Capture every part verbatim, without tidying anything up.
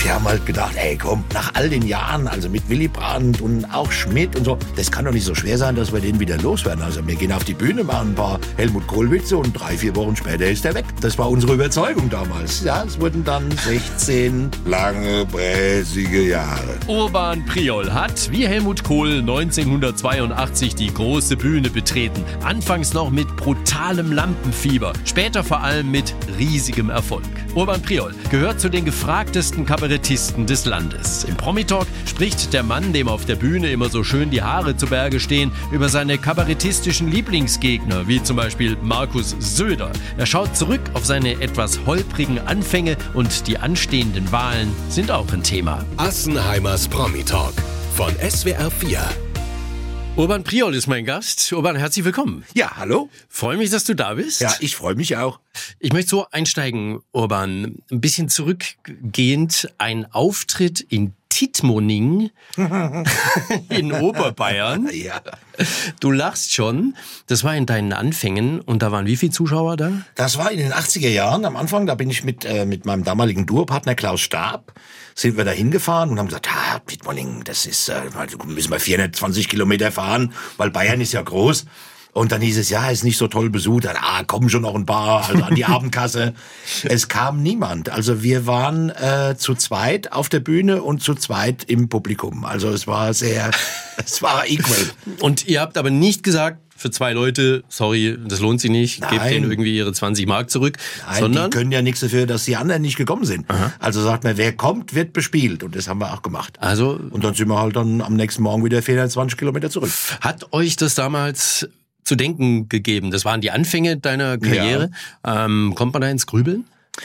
wir haben halt gedacht, ey komm, nach all den Jahren, also mit Willy Brandt und auch Schmidt und so, das kann doch nicht so schwer sein, dass wir den wieder loswerden. Also wir gehen auf die Bühne, machen ein paar Helmut Kohl-Witze und drei, vier Wochen später ist er weg. Das war unsere Überzeugung damals. Ja, es wurden dann sechzehn lange, bräsige Jahre. Urban Priol hat, wie Helmut Kohl, neunzehnhundertzweiundachtzig die große Bühne betreten. Anfangs noch mit brutalem Lampenfieber, später vor allem mit riesigem Erfolg. Urban Priol gehört zu den gefragtesten Kabarettisten des Landes. Im Promi-Talk spricht der Mann, dem auf der Bühne immer so schön die Haare zu Berge stehen, über seine kabarettistischen Lieblingsgegner, wie zum Beispiel Markus Söder. Er schaut zurück auf seine etwas holprigen Anfänge und die anstehenden Wahlen sind auch ein Thema. Assenheimers Promi-Talk von S W R vier. Urban Priol ist mein Gast. Urban, herzlich willkommen. Ja, hallo. Freue mich, dass du da bist. Ja, ich freue mich auch. Ich möchte so einsteigen, Urban, ein bisschen zurückgehend. Ein Auftritt in Tittmoning in Oberbayern. Ja. Du lachst schon. Das war in deinen Anfängen. Und da waren wie viele Zuschauer da? Das war in den achtziger Jahren am Anfang. Da bin ich mit, äh, mit meinem damaligen Duopartner Klaus Stab, sind wir da hingefahren und haben gesagt, ja, Tittmoning, das ist, äh, müssen wir vierhundertzwanzig Kilometer fahren, weil Bayern ist ja groß. Und dann hieß es, ja, ist nicht so toll besucht. Dann, ah, kommen schon noch ein paar, also an die Abendkasse. Es kam niemand. Also wir waren äh, zu zweit auf der Bühne und zu zweit im Publikum. Also es war sehr, es war equal. Und ihr habt aber nicht gesagt, für zwei Leute, sorry, das lohnt sich nicht, Nein. gebt denen irgendwie ihre zwanzig Mark zurück. Nein, sondern die können ja nichts dafür, dass die anderen nicht gekommen sind. Aha. Also sagt man, wer kommt, wird bespielt. Und das haben wir auch gemacht. Also, und dann sind wir halt dann am nächsten Morgen wieder vierhundertzwanzig Kilometer zurück. Hat euch das damals zu denken gegeben? Das waren die Anfänge deiner Karriere. Ja. Ähm, kommt man da ins Grübeln?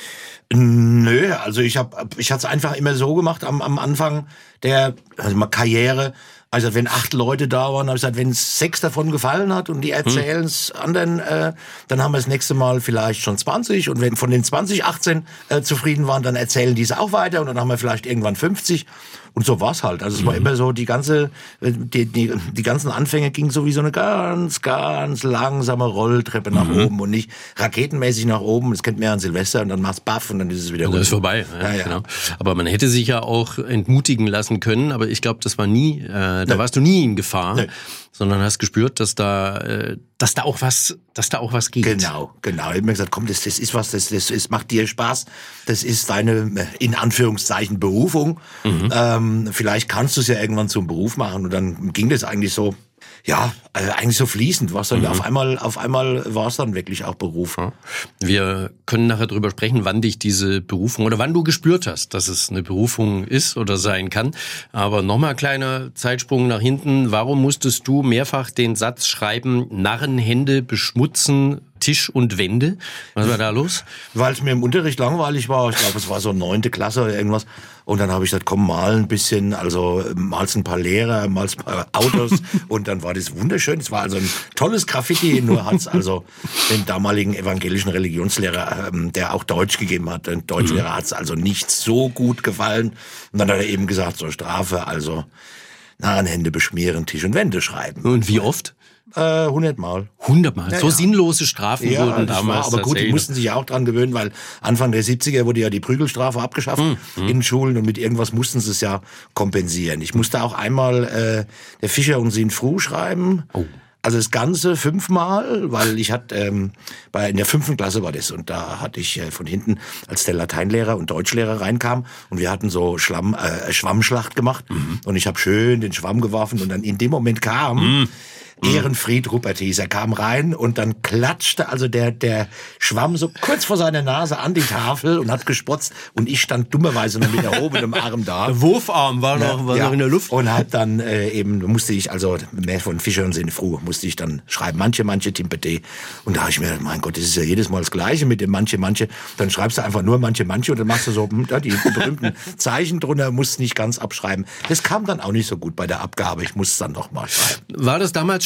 Nö, also ich habe, ich hatte es einfach immer so gemacht am, am Anfang der also mal Karriere. Also wenn acht Leute da waren, habe ich gesagt, wenn es sechs davon gefallen hat und die erzählen es hm. anderen, äh, dann haben wir das nächste Mal vielleicht schon zwanzig. Und wenn von den zwanzig achtzehn äh, zufrieden waren, dann erzählen die es auch weiter und dann haben wir vielleicht irgendwann fünfzig. Und so war's halt. Also es war mhm. immer so, die ganze, die, die, die ganzen Anfänge gingen so wie so eine ganz, ganz langsame Rolltreppe nach mhm. oben und nicht raketenmäßig nach oben. Das kennt man ja an Silvester und dann macht's baff und dann ist es wieder runter. Das ist vorbei. Ja, ja, ja. Genau. Aber man hätte sich ja auch entmutigen lassen können, aber ich glaube, das war nie, äh, da nee. warst du nie in Gefahr. Nee. Sondern hast gespürt, dass da, äh, dass da auch was, dass da auch was geht. Genau, genau. Ich habe mir gesagt, komm, das, das ist was, das, das ist, macht dir Spaß. Das ist deine, in Anführungszeichen, Berufung. Mhm. Ähm, vielleicht kannst du es ja irgendwann zum Beruf machen. Und dann ging das eigentlich so, ja, äh, eigentlich so fließend. War's dann mhm. auf einmal, auf einmal war es dann wirklich auch Beruf. Ja. Wir können nachher drüber sprechen, wann dich diese Berufung oder wann du gespürt hast, dass es eine Berufung ist oder sein kann. Aber nochmal kleiner Zeitsprung nach hinten. Warum musstest du mehrfach den Satz schreiben, Narrenhände beschmutzen Tisch und Wände? Was war da los? Weil es mir im Unterricht langweilig war. Ich glaube, es war so neunte Klasse oder irgendwas. Und dann habe ich gesagt, komm, mal ein bisschen, also malst ein paar Lehrer, malst ein paar Autos. Und dann war das wunderschön. Es war also ein tolles Graffiti, nur hat's also den damaligen evangelischen Religionslehrer, der auch Deutsch gegeben hat, den Deutschlehrer mhm. hat's also nicht so gut gefallen. Und dann hat er eben gesagt, so Strafe, also Narrenhände beschmieren, Tisch und Wände schreiben. Und wie oft? Äh, hundertmal. Hundertmal? Ja, so ja. sinnlose Strafen ja, wurden damals. War, aber gut, die mussten sich ja auch dran gewöhnen, weil Anfang der siebziger wurde ja die Prügelstrafe abgeschafft mhm. in den Schulen und mit irgendwas mussten sie es ja kompensieren. Ich musste auch einmal äh, der Fischer und sie in Fruh schreiben. Oh. Also das Ganze fünfmal, weil ich hatte, ähm, bei in der fünften Klasse war das und da hatte ich äh, von hinten, als der Lateinlehrer und Deutschlehrer reinkam und wir hatten so Schlamm, äh, Schwammschlacht gemacht mhm. und ich habe schön den Schwamm geworfen und dann in dem Moment kam mhm. Ehrenfried Ruppert hieß. Er kam rein und dann klatschte also der der Schwamm so kurz vor seiner Nase an die Tafel und hat gespotzt und ich stand dummerweise noch mit erhobenem Arm da. Der Wurfarm war noch, war ja, noch in der Luft. Und hat dann äh, eben, musste ich also mehr von Fischer und Sinnfruh, musste ich dann schreiben, manche, manche, Timpete. Und da habe ich mir gedacht, mein Gott, das ist ja jedes Mal das Gleiche mit dem manche, manche. Dann schreibst du einfach nur manche, manche und dann machst du so ja, die berühmten Zeichen drunter, musst nicht ganz abschreiben. Das kam dann auch nicht so gut bei der Abgabe. Ich musste es dann noch mal schreiben. War das damals schon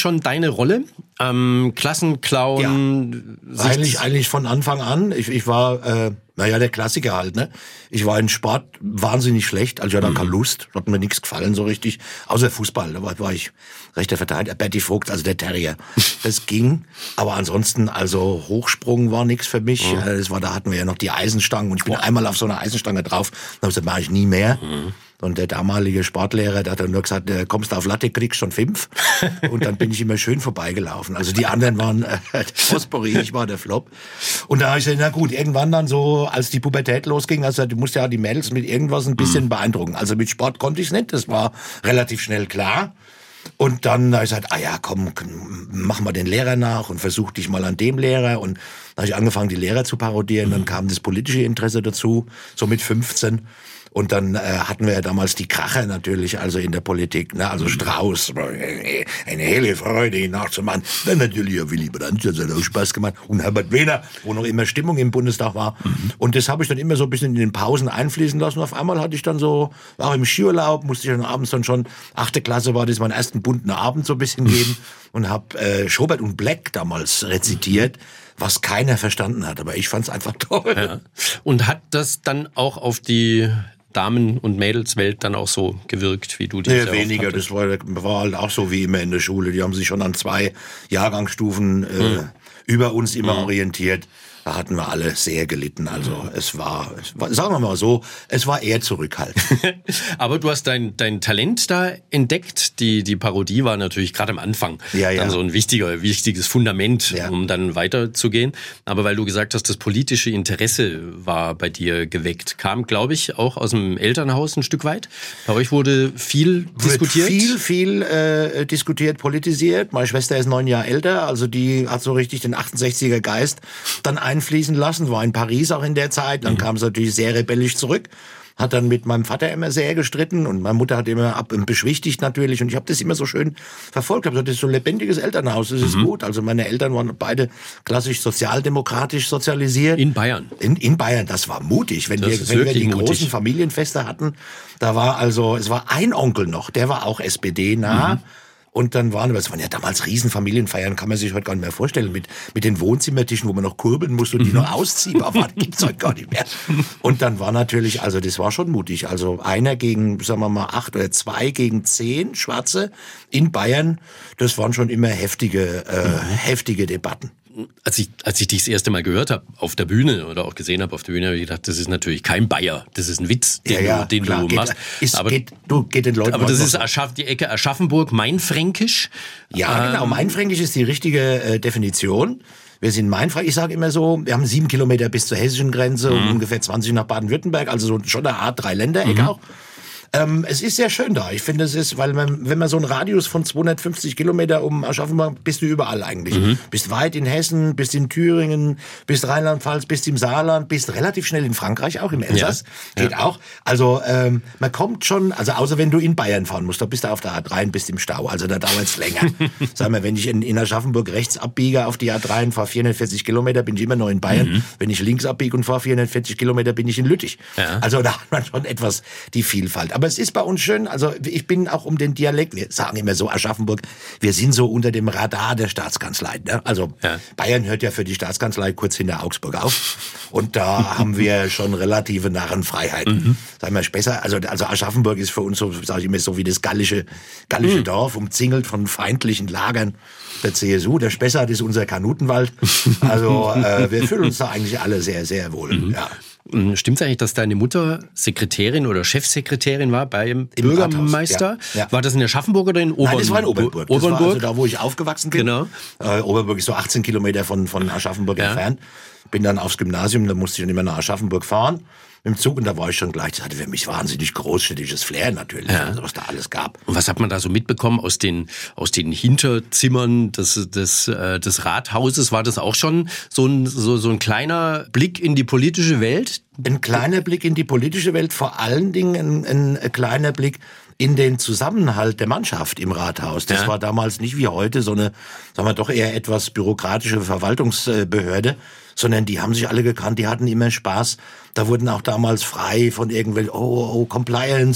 schon deine Rolle? Ähm, Klassenclown? Ja, eigentlich, eigentlich von Anfang an. Ich, ich war, äh, naja, der Klassiker halt, ne? Ich war in Sport wahnsinnig schlecht, also ich hatte mhm. keine Lust, hat mir nichts gefallen so richtig, außer Fußball, da war, war ich rechter Verteidiger, Berti Vogt, also der Terrier. Das ging, aber ansonsten, also Hochsprung war nichts für mich. Mhm. Das war, da hatten wir ja noch die Eisenstangen und ich bin oh. einmal auf so einer Eisenstange drauf, dann das mache ich nie mehr. Mhm. Und der damalige Sportlehrer, der hat dann nur gesagt, kommst du auf Latte, kriegst schon fünf. Und dann bin ich immer schön vorbeigelaufen. Also die anderen waren äh, Fosbury, ich war der Flop. Und da habe ich gesagt, na gut, irgendwann dann so, als die Pubertät losging, also du musst ja die Mädels mit irgendwas ein bisschen mhm. beeindrucken. Also mit Sport konnte ich es nicht, das war relativ schnell klar. Und dann habe ich gesagt, ah ja, komm, mach mal den Lehrer nach und versuch dich mal an dem Lehrer. Und dann habe ich angefangen, die Lehrer zu parodieren. Dann kam das politische Interesse dazu, so mit fünfzehn. Und dann äh, hatten wir ja damals die Kracher natürlich, also in der Politik, ne? Also Strauß, eine helle Freude, ihn nachzumachen. Dann natürlich ja Willy Brandt, das hat auch Spaß gemacht. Und Herbert Wehner, wo noch immer Stimmung im Bundestag war. Mhm. Und das habe ich dann immer so ein bisschen in den Pausen einfließen lassen. Und auf einmal hatte ich dann so, war im Skiurlaub, musste ich dann abends dann schon, achte Klasse war das, meinen ersten bunten Abend so ein bisschen geben. Und habe äh, Schobert und Black damals rezitiert. Was keiner verstanden hat, aber ich fand's einfach toll. Ja. Und hat das dann auch auf die Damen- und Mädelswelt dann auch so gewirkt, wie du die nee, weniger, das war, war halt auch so wie immer in der Schule. Die haben sich schon an zwei Jahrgangsstufen äh, hm. über uns immer hm. orientiert. Da hatten wir alle sehr gelitten. Also es war, es war, sagen wir mal so, es war eher zurückhaltend. Aber du hast dein, dein Talent da entdeckt. Die, die Parodie war natürlich gerade am Anfang ja, ja. dann so ein wichtiger, wichtiges Fundament, ja. um dann weiterzugehen. Aber weil du gesagt hast, das politische Interesse war bei dir geweckt, kam, glaube ich, auch aus dem Elternhaus ein Stück weit. Bei euch wurde viel Wird diskutiert. Viel, viel äh, diskutiert, politisiert. Meine Schwester ist neun Jahre älter, also die hat so richtig den achtundsechziger Geist dann ein fließen lassen, war in Paris auch in der Zeit, dann mhm. kam es natürlich sehr rebellisch zurück, hat dann mit meinem Vater immer sehr gestritten und meine Mutter hat immer ab beschwichtigt natürlich und ich habe das immer so schön verfolgt, das ist so ein lebendiges Elternhaus, das ist mhm. gut, also meine Eltern waren beide klassisch sozialdemokratisch sozialisiert. In Bayern? In, in Bayern, das war mutig, wenn, wir, wenn wir die mutig. großen Familienfeste hatten, da war also, es war ein Onkel noch, der war auch S P D-nah, mhm. Und dann waren, das waren ja damals Riesenfamilienfeiern, kann man sich heute gar nicht mehr vorstellen, mit, mit den Wohnzimmertischen, wo man noch kurbeln musste und die mhm. noch ausziehbar waren, gibt's heute gar nicht mehr. Und dann war natürlich, also das war schon mutig, also einer gegen, sagen wir mal, acht oder zwei gegen zehn Schwarze in Bayern, das waren schon immer heftige, äh, mhm. heftige Debatten. Als ich, als ich dich das erste Mal gehört habe auf der Bühne oder auch gesehen habe auf der Bühne, habe ich gedacht, das ist natürlich kein Bayer, das ist ein Witz, den, ja, ja, du, den klar, du machst. Geht, ist, aber, geht, du, geht den Leuten aber das ist Aschaff, die Ecke Aschaffenburg, Mainfränkisch. Ja, ähm, genau, Mainfränkisch ist die richtige äh, Definition. Wir sind Mainfränkisch, ich sage immer so, wir haben sieben Kilometer bis zur hessischen Grenze mhm. und ungefähr zwanzig nach Baden-Württemberg, also so schon eine Art Dreiländereck mhm. auch. Ähm, es ist sehr schön da. Ich finde, es ist, weil man, wenn man so einen Radius von zweihundertfünfzig Kilometer um Aschaffenburg, bist du überall eigentlich. Mhm. Bist weit in Hessen, bist in Thüringen, bist Rheinland-Pfalz, bist im Saarland, bist relativ schnell in Frankreich, auch im Elsass. Ja. Geht ja. auch. Also, ähm, man kommt schon, also außer wenn du in Bayern fahren musst, da bist du auf der A drei und bist im Stau. Also da dauert es länger. Sag mal, wenn ich in, in Aschaffenburg rechts abbiege auf die A drei und fahre vierhundertvierzig Kilometer, bin ich immer noch in Bayern. Mhm. Wenn ich links abbiege und fahre vierhundertvierzig Kilometer, bin ich in Lüttich. Ja. Also da hat man schon etwas die Vielfalt. Aber es ist bei uns schön, also ich bin auch um den Dialekt, wir sagen immer so Aschaffenburg, wir sind so unter dem Radar der Staatskanzlei. Ne? Also ja. Bayern hört ja für die Staatskanzlei kurz hinter Augsburg auf und da haben wir schon relative Narrenfreiheit. Mhm. Sagen wir besser, also, also Aschaffenburg ist für uns so, sage ich immer, so wie das gallische, gallische mhm. Dorf, umzingelt von feindlichen Lagern der C S U. Der Spessart ist unser Kanutenwald. Also äh, wir fühlen uns da eigentlich alle sehr, sehr wohl. Mhm. Ja. Stimmt es eigentlich, dass deine Mutter Sekretärin oder Chefsekretärin war beim Im Bürgermeister? Ja, ja. War das in Aschaffenburg oder in Obernburg? Nein, das war in Obernburg. Obernburg? Das war also da, wo ich aufgewachsen bin. Genau. Äh, Obernburg ist so achtzehn Kilometer von, von Aschaffenburg ja. entfernt. Bin dann aufs Gymnasium, da musste ich dann immer nach Aschaffenburg fahren. Im Zug und da war ich schon gleich, das hatte für mich wahnsinnig großstädtisches Flair natürlich, ja. also was da alles gab. Und was hat man da so mitbekommen aus den aus den Hinterzimmern des des äh, des Rathauses? War das auch schon so ein so so ein kleiner Blick in die politische Welt? Ein kleiner Blick in die politische Welt, vor allen Dingen ein, ein kleiner Blick in den Zusammenhalt der Mannschaft im Rathaus. Das ja. war damals nicht wie heute so eine, sagen wir doch eher etwas bürokratische Verwaltungsbehörde, sondern die haben sich alle gekannt, die hatten immer Spaß. Da wurden auch damals frei von irgendwelchen, oh, oh, Compliance.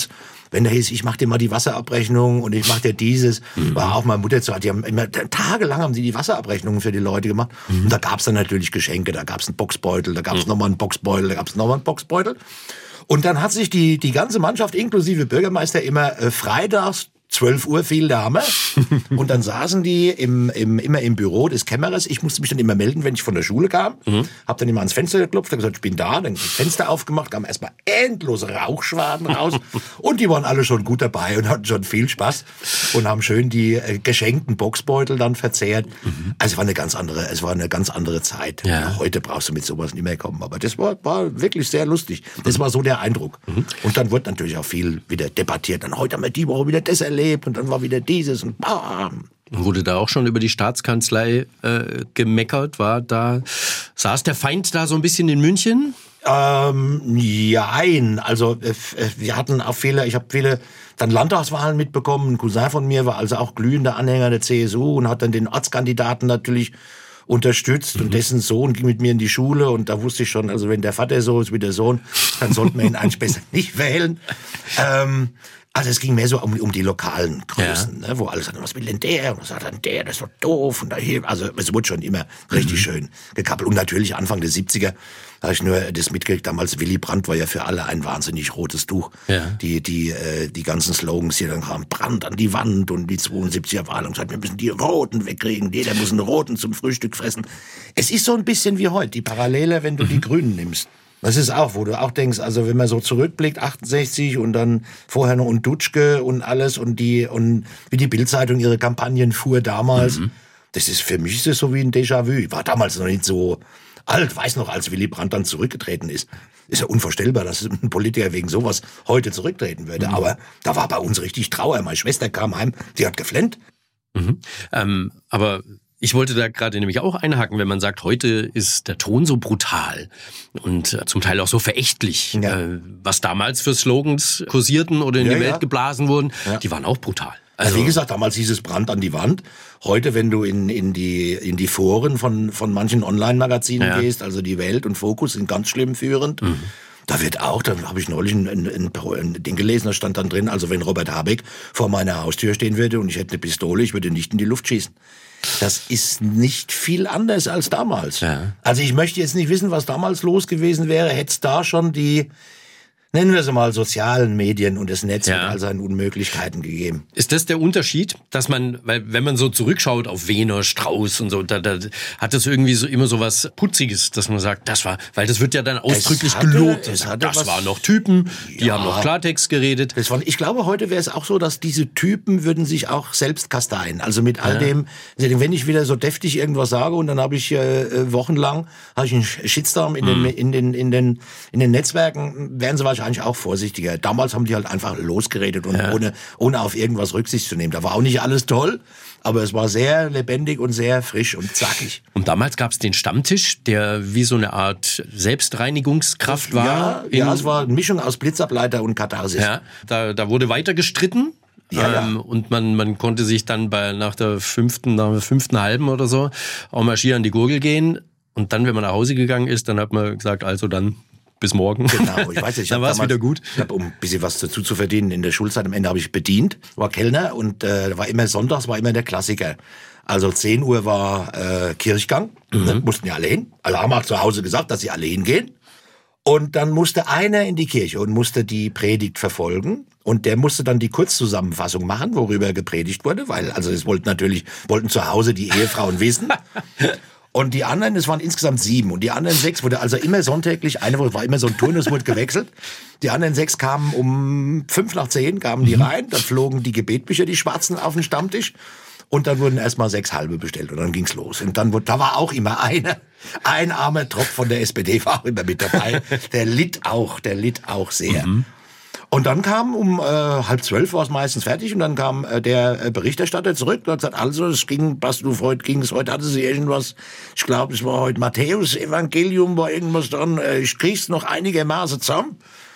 wenn da hieß, ich mach dir mal die Wasserabrechnung und ich mach dir dieses, mhm. war auch meine Mutter zu, die haben immer, tagelang haben sie die Wasserabrechnungen für die Leute gemacht. Mhm. Und da gab's dann natürlich Geschenke, da gab's einen Boxbeutel, da gab's mhm. nochmal einen Boxbeutel, da gab's nochmal einen Boxbeutel. Und dann hat sich die, die ganze Mannschaft, inklusive Bürgermeister, immer äh, freitags, zwölf Uhr fiel der Hammer. Und dann saßen die im, im, immer im Büro des Kämmerers. Ich musste mich dann immer melden, wenn ich von der Schule kam. Mhm. Hab dann immer ans Fenster geklopft, hab gesagt, ich bin da. Dann das Fenster aufgemacht, kamen erstmal endlose Rauchschwaden raus. Und die waren alle schon gut dabei und hatten schon viel Spaß. Und haben schön die äh, geschenkten Boxbeutel dann verzehrt. Mhm. Also es war eine ganz andere, es war eine ganz andere Zeit. Ja. Heute brauchst du mit sowas nicht mehr kommen. Aber das war, war wirklich sehr lustig. Das war so der Eindruck. Mhm. Und dann wurde natürlich auch viel wieder debattiert. Dann heute haben wir die Woche wieder das erlebt. Und dann war wieder dieses und bam. Wurde da auch schon über die Staatskanzlei äh, gemeckert? War da, saß der Feind da so ein bisschen in München? Ähm, jein. Also äh, wir hatten auch viele, ich habe viele dann Landtagswahlen mitbekommen. Ein Cousin von mir war also auch glühender Anhänger der C S U und hat dann den Ortskandidaten natürlich unterstützt mhm. und dessen Sohn ging mit mir in die Schule und da wusste ich schon, also wenn der Vater so ist wie der Sohn, dann sollten wir ihn eigentlich besser nicht wählen. Ähm, Also es ging mehr so um, um die lokalen Größen, ja. ne, wo alles sagt, was will denn der? Und was sagt dann der? Das ist doch doof. Und da hier, also es wurde schon immer richtig mhm. schön gekappelt. Und natürlich Anfang der siebziger habe ich nur das mitgekriegt. Damals Willy Brandt war ja für alle ein wahnsinnig rotes Tuch. Ja. Die die äh, die ganzen Slogans hier dann kamen, Brand an die Wand und die zweiundsiebziger Wahl und gesagt, wir müssen die Roten wegkriegen. Jeder muss einen Roten zum Frühstück fressen. Es ist so ein bisschen wie heute, die Parallele, wenn du mhm. die Grünen nimmst. Das ist auch, wo du auch denkst, also wenn man so zurückblickt, achtundsechzig und dann vorher noch und Dutschke und alles und die und wie die Bild-Zeitung ihre Kampagnen fuhr damals, mhm. das ist für mich ist das so wie ein Déjà-vu. Ich war damals noch nicht so alt, weiß noch, als Willy Brandt dann zurückgetreten ist. Ist ja unvorstellbar, dass ein Politiker wegen sowas heute zurücktreten würde. Mhm. Aber da war bei uns richtig Trauer. Meine Schwester kam heim, die hat geflennt. Mhm. Ähm, aber ich wollte da gerade nämlich auch einhaken, wenn man sagt, heute ist der Ton so brutal und zum Teil auch so verächtlich. Ja. Äh, was damals für Slogans kursierten oder in ja, die Welt ja. geblasen wurden, ja. die waren auch brutal. Also wie gesagt, damals hieß es Brand an die Wand. Heute, wenn du in, in die, in die Foren von, von manchen Online-Magazinen ja. gehst, also die Welt und Fokus sind ganz schlimm führend. Mhm. Da wird auch, da habe ich neulich ein, ein, ein, ein Ding gelesen, da stand dann drin, also wenn Robert Habeck vor meiner Haustür stehen würde und ich hätte eine Pistole, ich würde nicht in die Luft schießen. Das ist nicht viel anders als damals. Ja. Also ich möchte jetzt nicht wissen, was damals los gewesen wäre, hätte es da schon die, nennen wir es mal, sozialen Medien und das Netz ja. mit all seinen Unmöglichkeiten gegeben. Ist das der Unterschied, dass man, weil wenn man so zurückschaut auf Wehner, Strauß und so, da, da hat das irgendwie so immer so was Putziges, dass man sagt, das war, weil das wird ja dann ausdrücklich hatte, gelobt. Es hatte das was, waren noch Typen, die ja, haben noch Klartext geredet. Das war, ich glaube, heute wäre es auch so, dass diese Typen würden sich auch selbst kasteien. Also mit all ja. dem, wenn ich wieder so deftig irgendwas sage und dann habe ich äh, wochenlang habe ich einen Shitstorm in hm. den in den in den in den Netzwerken, werden sie wahrscheinlich eigentlich auch vorsichtiger. Damals haben die halt einfach losgeredet und ja. ohne, ohne auf irgendwas Rücksicht zu nehmen. Da war auch nicht alles toll, aber es war sehr lebendig und sehr frisch und zackig. Und damals gab es den Stammtisch, der wie so eine Art Selbstreinigungskraft war. Ja, ja, es war eine Mischung aus Blitzableiter und Katharsis. Ja, da, da wurde weiter gestritten. Ja, ähm, ja. Und man, man konnte sich dann bei, nach der fünften, nach der fünften halben oder so auch marschieren an die Gurgel gehen. Und dann, wenn man nach Hause gegangen ist, dann hat man gesagt, also dann bis morgen. Genau, ich weiß nicht. Dann war es wieder gut. Ich habe, um ein bisschen was dazu zu verdienen, in der Schulzeit am Ende habe ich bedient, war Kellner und äh, war immer sonntags, war immer der Klassiker. Also zehn Uhr war äh, Kirchgang, mhm. ne, mussten ja alle hin. Alle haben auch zu Hause gesagt, dass sie alle hingehen. Und dann musste einer in die Kirche und musste die Predigt verfolgen. Und der musste dann die Kurzzusammenfassung machen, worüber gepredigt wurde, weil, also es wollten natürlich, wollten zu Hause die Ehefrauen wissen. Und die anderen, es waren insgesamt sieben. Und die anderen sechs wurde also immer sonntäglich, eine Woche war immer so ein Turnus, wurde gewechselt. Die anderen sechs kamen um fünf nach zehn, kamen die rein. Dann flogen die Gebetbücher, die Schwarzen, auf den Stammtisch. Und dann wurden erstmal sechs halbe bestellt. Und dann ging's los. Und dann wurde, da war auch immer einer, ein armer Tropf von der S P D war auch immer mit dabei. Der litt auch, der litt auch sehr. Mhm. Und dann kam um äh, halb zwölf war es meistens fertig und dann kam äh, der äh, Berichterstatter zurück und hat gesagt, also es ging, was du heute ging es heute, hatte sie irgendwas, ich glaube es war heute Matthäus Evangelium, war irgendwas dran, äh, ich krieg's noch einigermaßen zusammen.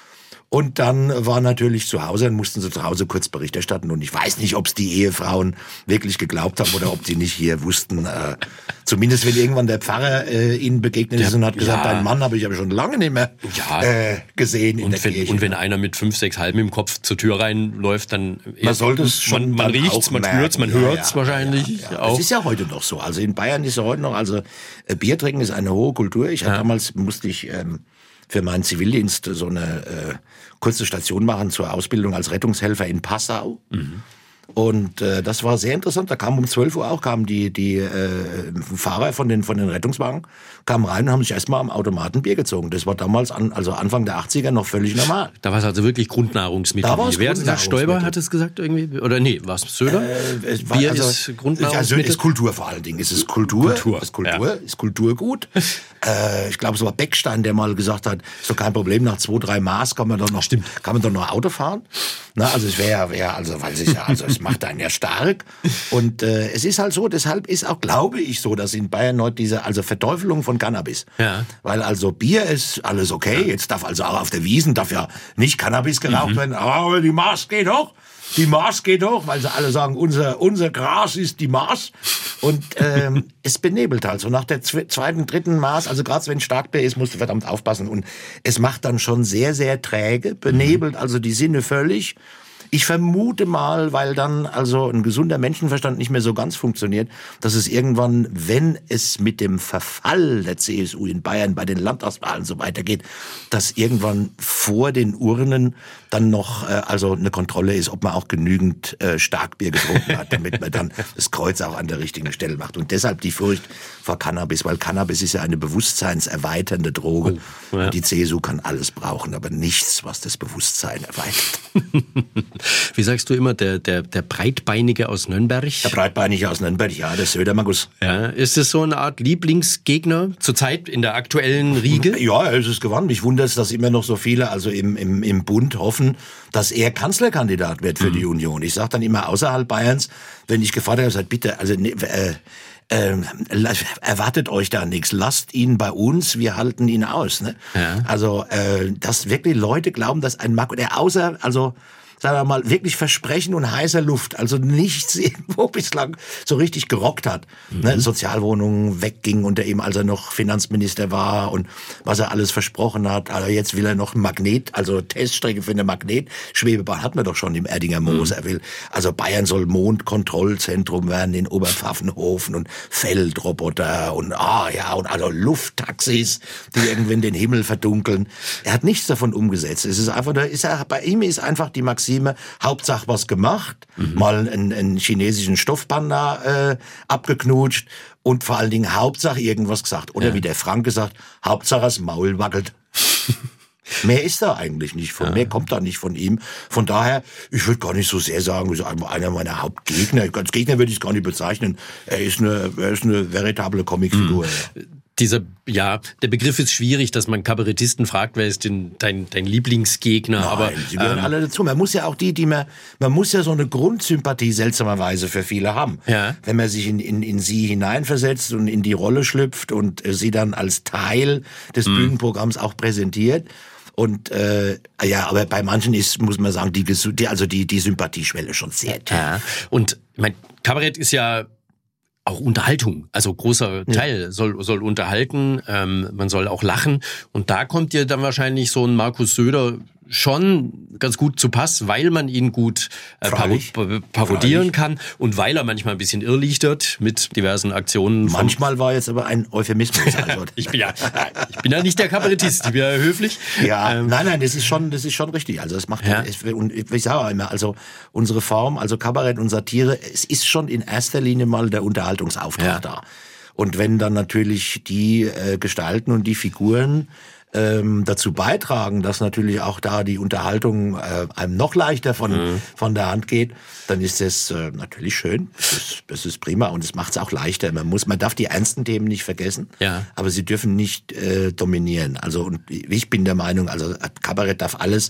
Und dann war natürlich zu Hause, dann mussten sie zu Hause kurz Bericht erstatten. Und ich weiß nicht, ob es die Ehefrauen wirklich geglaubt haben oder ob die nicht hier wussten. Äh, zumindest wenn irgendwann der Pfarrer äh, ihnen begegnet ist und hat gesagt, ja. deinen Mann habe ich aber schon lange nicht mehr ja. äh, gesehen in und der wenn, Kirche. Und wenn einer mit fünf, sechs Halben im Kopf zur Tür reinläuft, dann... Man sollte es schon Man, man riecht's, man spürt's, man hört's ja, wahrscheinlich ja, ja. auch. Das ist ja heute noch so. Also in Bayern ist ja heute noch, also äh, Bier trinken ist eine hohe Kultur. Ich hatte Ja. damals, musste ich ähm, für meinen Zivildienst so eine äh, kurze Station machen zur Ausbildung als Rettungshelfer in Passau. Mhm. Und äh, das war sehr interessant. Da kamen um zwölf Uhr auch kamen die die äh, Fahrer von den von den Rettungswagen kamen rein und haben sich erstmal am Automaten Bier gezogen. Das war damals an, also Anfang der achtziger noch völlig normal. Da war es also wirklich Grundnahrungsmittel. Da war es Wer hat gesagt, Stoiber hat es gesagt irgendwie? Oder nee, war es Söder? Äh, es war, Bier also, ist Grundnahrungsmittel? Also ist Kultur vor allen Dingen. Es ist Kultur. Kultur, Ist Kultur, ja. ist Kultur gut. äh, ich glaube, es war Beckstein, der mal gesagt hat, ist doch kein Problem, nach zwei, drei Maß kann man doch noch, Stimmt. kann man doch noch Auto fahren. Na, also es wäre, wär, also, weil es ist ja, also es macht einen ja stark. Und äh, es ist halt so, deshalb ist auch, glaube ich, so, dass in Bayern heute diese, also Verteufelung von Cannabis. Ja. Weil also Bier ist alles okay. Ja. Jetzt darf also auch auf der Wiesn darf ja nicht Cannabis geraucht mhm. werden. Aber die Maß geht hoch. Die Maß geht hoch, weil sie alle sagen, unser, unser Gras ist die Maß. Und ähm, es benebelt halt. So nach der zweiten, dritten Maß, also gerade wenn Starkbier ist, musst du verdammt aufpassen. Und es macht dann schon sehr, sehr träge, benebelt also die Sinne völlig. Ich vermute mal, weil dann also ein gesunder Menschenverstand nicht mehr so ganz funktioniert, dass es irgendwann, wenn es mit dem Verfall der C S U in Bayern bei den Landtagswahlen so weitergeht, dass irgendwann vor den Urnen dann noch äh, also eine Kontrolle ist, ob man auch genügend äh, Starkbier getrunken hat, damit man dann das Kreuz auch an der richtigen Stelle macht. Und deshalb die Furcht vor Cannabis, weil Cannabis ist ja eine bewusstseinserweiternde Droge. Oh, ja. Und die C S U kann alles brauchen, aber nichts, was das Bewusstsein erweitert. Wie sagst du immer, der, der, der Breitbeinige aus Nürnberg? Der Breitbeinige aus Nürnberg, ja, der Söder-Magus. Ja, ist es so eine Art Lieblingsgegner zurzeit in der aktuellen Riege? Ja, er ist es gewonnen. Mich wundert es, dass immer noch so viele, also im, im, im Bund hoffen, dass er Kanzlerkandidat wird für mhm. die Union. Ich sage dann immer außerhalb Bayerns, wenn ich gefragt habe, sagt bitte, also ne, äh, äh, erwartet euch da nichts, lasst ihn bei uns, wir halten ihn aus. Ne? Ja. Also, äh, dass wirklich Leute glauben, dass ein Marco, der außer, also sagen wir mal, wirklich Versprechen und heißer Luft, also nichts irgendwo bislang so richtig gerockt hat. Mhm. Ne, Sozialwohnungen wegging unter ihm, als er noch Finanzminister war und was er alles versprochen hat. Also jetzt will er noch ein Magnet, also Teststrecke für eine Magnetschwebebahn hat man doch schon im Erdinger Moos. Mhm. Er will, also Bayern soll Mondkontrollzentrum werden in Oberpfaffenhofen und Feldroboter und ah ja und also Lufttaxis, die irgendwann den Himmel verdunkeln. Er hat nichts davon umgesetzt. Es ist einfach, da ist er, bei ihm ist einfach die Maxime, Hauptsache was gemacht, mhm. mal einen, einen chinesischen Stoffpanda äh, abgeknutscht und vor allen Dingen Hauptsache irgendwas gesagt. Oder ja. wie der Frank gesagt, Hauptsache das Maul wackelt. Mehr ist da eigentlich nicht von, ja. mehr kommt da nicht von ihm. Von daher, ich würde gar nicht so sehr sagen, einer meiner Hauptgegner, als Gegner würde ich es gar nicht bezeichnen. Er ist eine, er ist eine veritable Comicfigur. Mhm. Dieser, ja, der Begriff ist schwierig, dass man Kabarettisten fragt, wer ist denn dein, dein Lieblingsgegner? Nein, aber sie gehören ähm, alle dazu. Man muss ja auch die, die man, man muss ja so eine Grundsympathie seltsamerweise für viele haben. Ja. Wenn man sich in, in, in sie hineinversetzt und in die Rolle schlüpft und sie dann als Teil des mhm. Bühnenprogramms auch präsentiert. Und äh, ja, aber bei manchen ist, muss man sagen, die, die also die, die Sympathieschwelle schon sehr tief. Ja. Und mein Kabarett ist ja auch Unterhaltung, also großer Teil ja. soll soll unterhalten, ähm, man soll auch lachen und da kommt dir dann wahrscheinlich so ein Markus Söder schon ganz gut zu Pass, weil man ihn gut äh, par- parodieren kann und weil er manchmal ein bisschen irrlichtert mit diversen Aktionen. Manchmal war jetzt aber ein Euphemismus. Also. ich bin ja, ich bin ja nicht der Kabarettist, ich bin ja höflich. Ja, ähm, nein, nein, das ist schon, das ist schon richtig. Also das macht, ja. und ich sage auch immer, also unsere Form, also Kabarett und Satire, es ist schon in erster Linie mal der Unterhaltungsauftrag ja. da. Und wenn dann natürlich die äh, Gestalten und die Figuren ähm, dazu beitragen, dass natürlich auch da die Unterhaltung äh, einem noch leichter von mhm. von der Hand geht, dann ist das äh, natürlich schön. Das ist, das ist prima und es macht es auch leichter. Man muss, man darf die ernsten Themen nicht vergessen, ja. aber sie dürfen nicht äh, dominieren. Also und ich bin der Meinung, also Kabarett darf alles.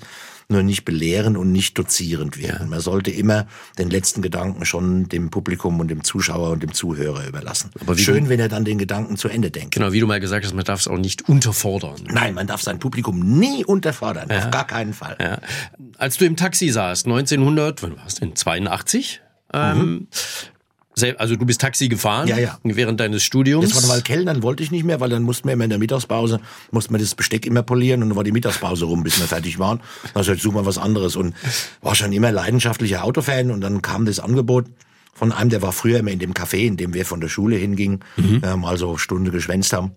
nur nicht belehrend und nicht dozierend wirken. Ja. Man sollte immer den letzten Gedanken schon dem Publikum und dem Zuschauer und dem Zuhörer überlassen. Aber schön, du, wenn er dann den Gedanken zu Ende denkt. Genau, wie du mal gesagt hast, man darf es auch nicht unterfordern. Nein, man darf sein Publikum nie unterfordern, ja. auf gar keinen Fall. Ja. Als du im Taxi saßt, neunzehnhundert, wann warst du denn, zweiundachtzig? Mhm. Ähm, Also du bist Taxi gefahren ja, ja. während deines Studiums? Das war weil Kellnern wollte ich nicht mehr, weil dann mussten wir immer in der Mittagspause, mussten wir das Besteck immer polieren und dann war die Mittagspause rum, bis wir fertig waren. Also jetzt suchen wir was anderes und war schon immer leidenschaftlicher Autofan und dann kam das Angebot von einem, der war früher immer in dem Café, in dem wir von der Schule hingingen, mhm. äh, mal so Stunde geschwänzt haben.